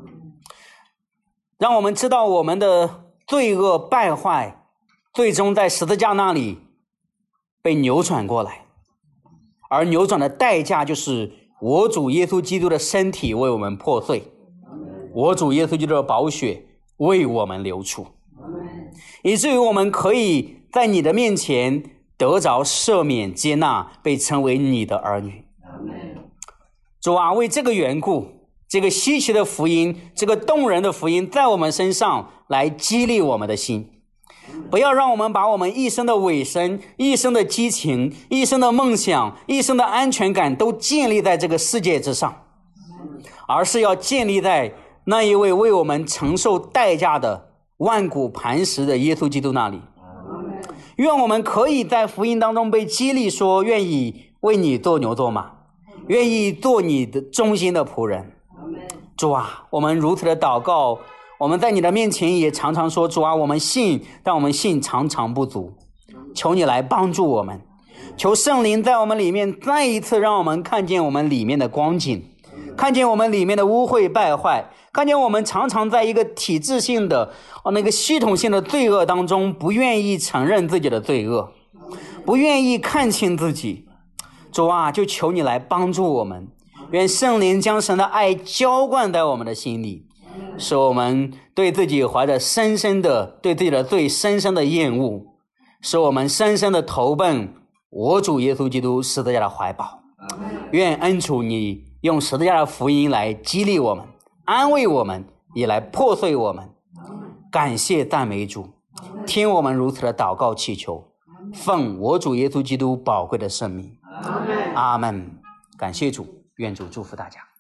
[SPEAKER 1] 让我们知道我们的罪恶败坏，最终在十字架那里被扭转过来，而扭转的代价就是我主耶稣基督的身体为我们破碎，我主耶稣基督的宝血为我们流出，以至于我们可以在你的面前得着赦免接纳，被称为你的儿女。主啊，为这个缘故，这个稀奇的福音，这个动人的福音在我们身上来激励我们的心，不要让我们把我们一生的尾声、一生的激情、一生的梦想、一生的安全感都建立在这个世界之上，而是要建立在那一位为我们承受代价的万古磐石的耶稣基督那里。愿我们可以在福音当中被激励，说愿意为你做牛做马，愿意做你的忠心的仆人。主啊，我们如此的祷告，我们在你的面前也常常说，主啊，我们信，但我们信常常不足，求你来帮助我们，求圣灵在我们里面再一次让我们看见我们里面的光景，看见我们里面的污秽败坏，看见我们常常在一个体制性的、哦、那个系统性的罪恶当中，不愿意承认自己的罪恶，不愿意看清自己。主啊，就求你来帮助我们，愿圣灵将神的爱浇灌在我们的心里，使我们对自己怀着深深的对自己的罪深深的厌恶，使我们深深的投奔我主耶稣基督十字架的怀抱。愿恩主你用十字架的福音来激励我们，安慰我们，也来破碎我们。感谢赞美主，听我们如此的祷告祈求，奉我主耶稣基督宝贵的圣名，阿们。感谢主，愿主祝福大家。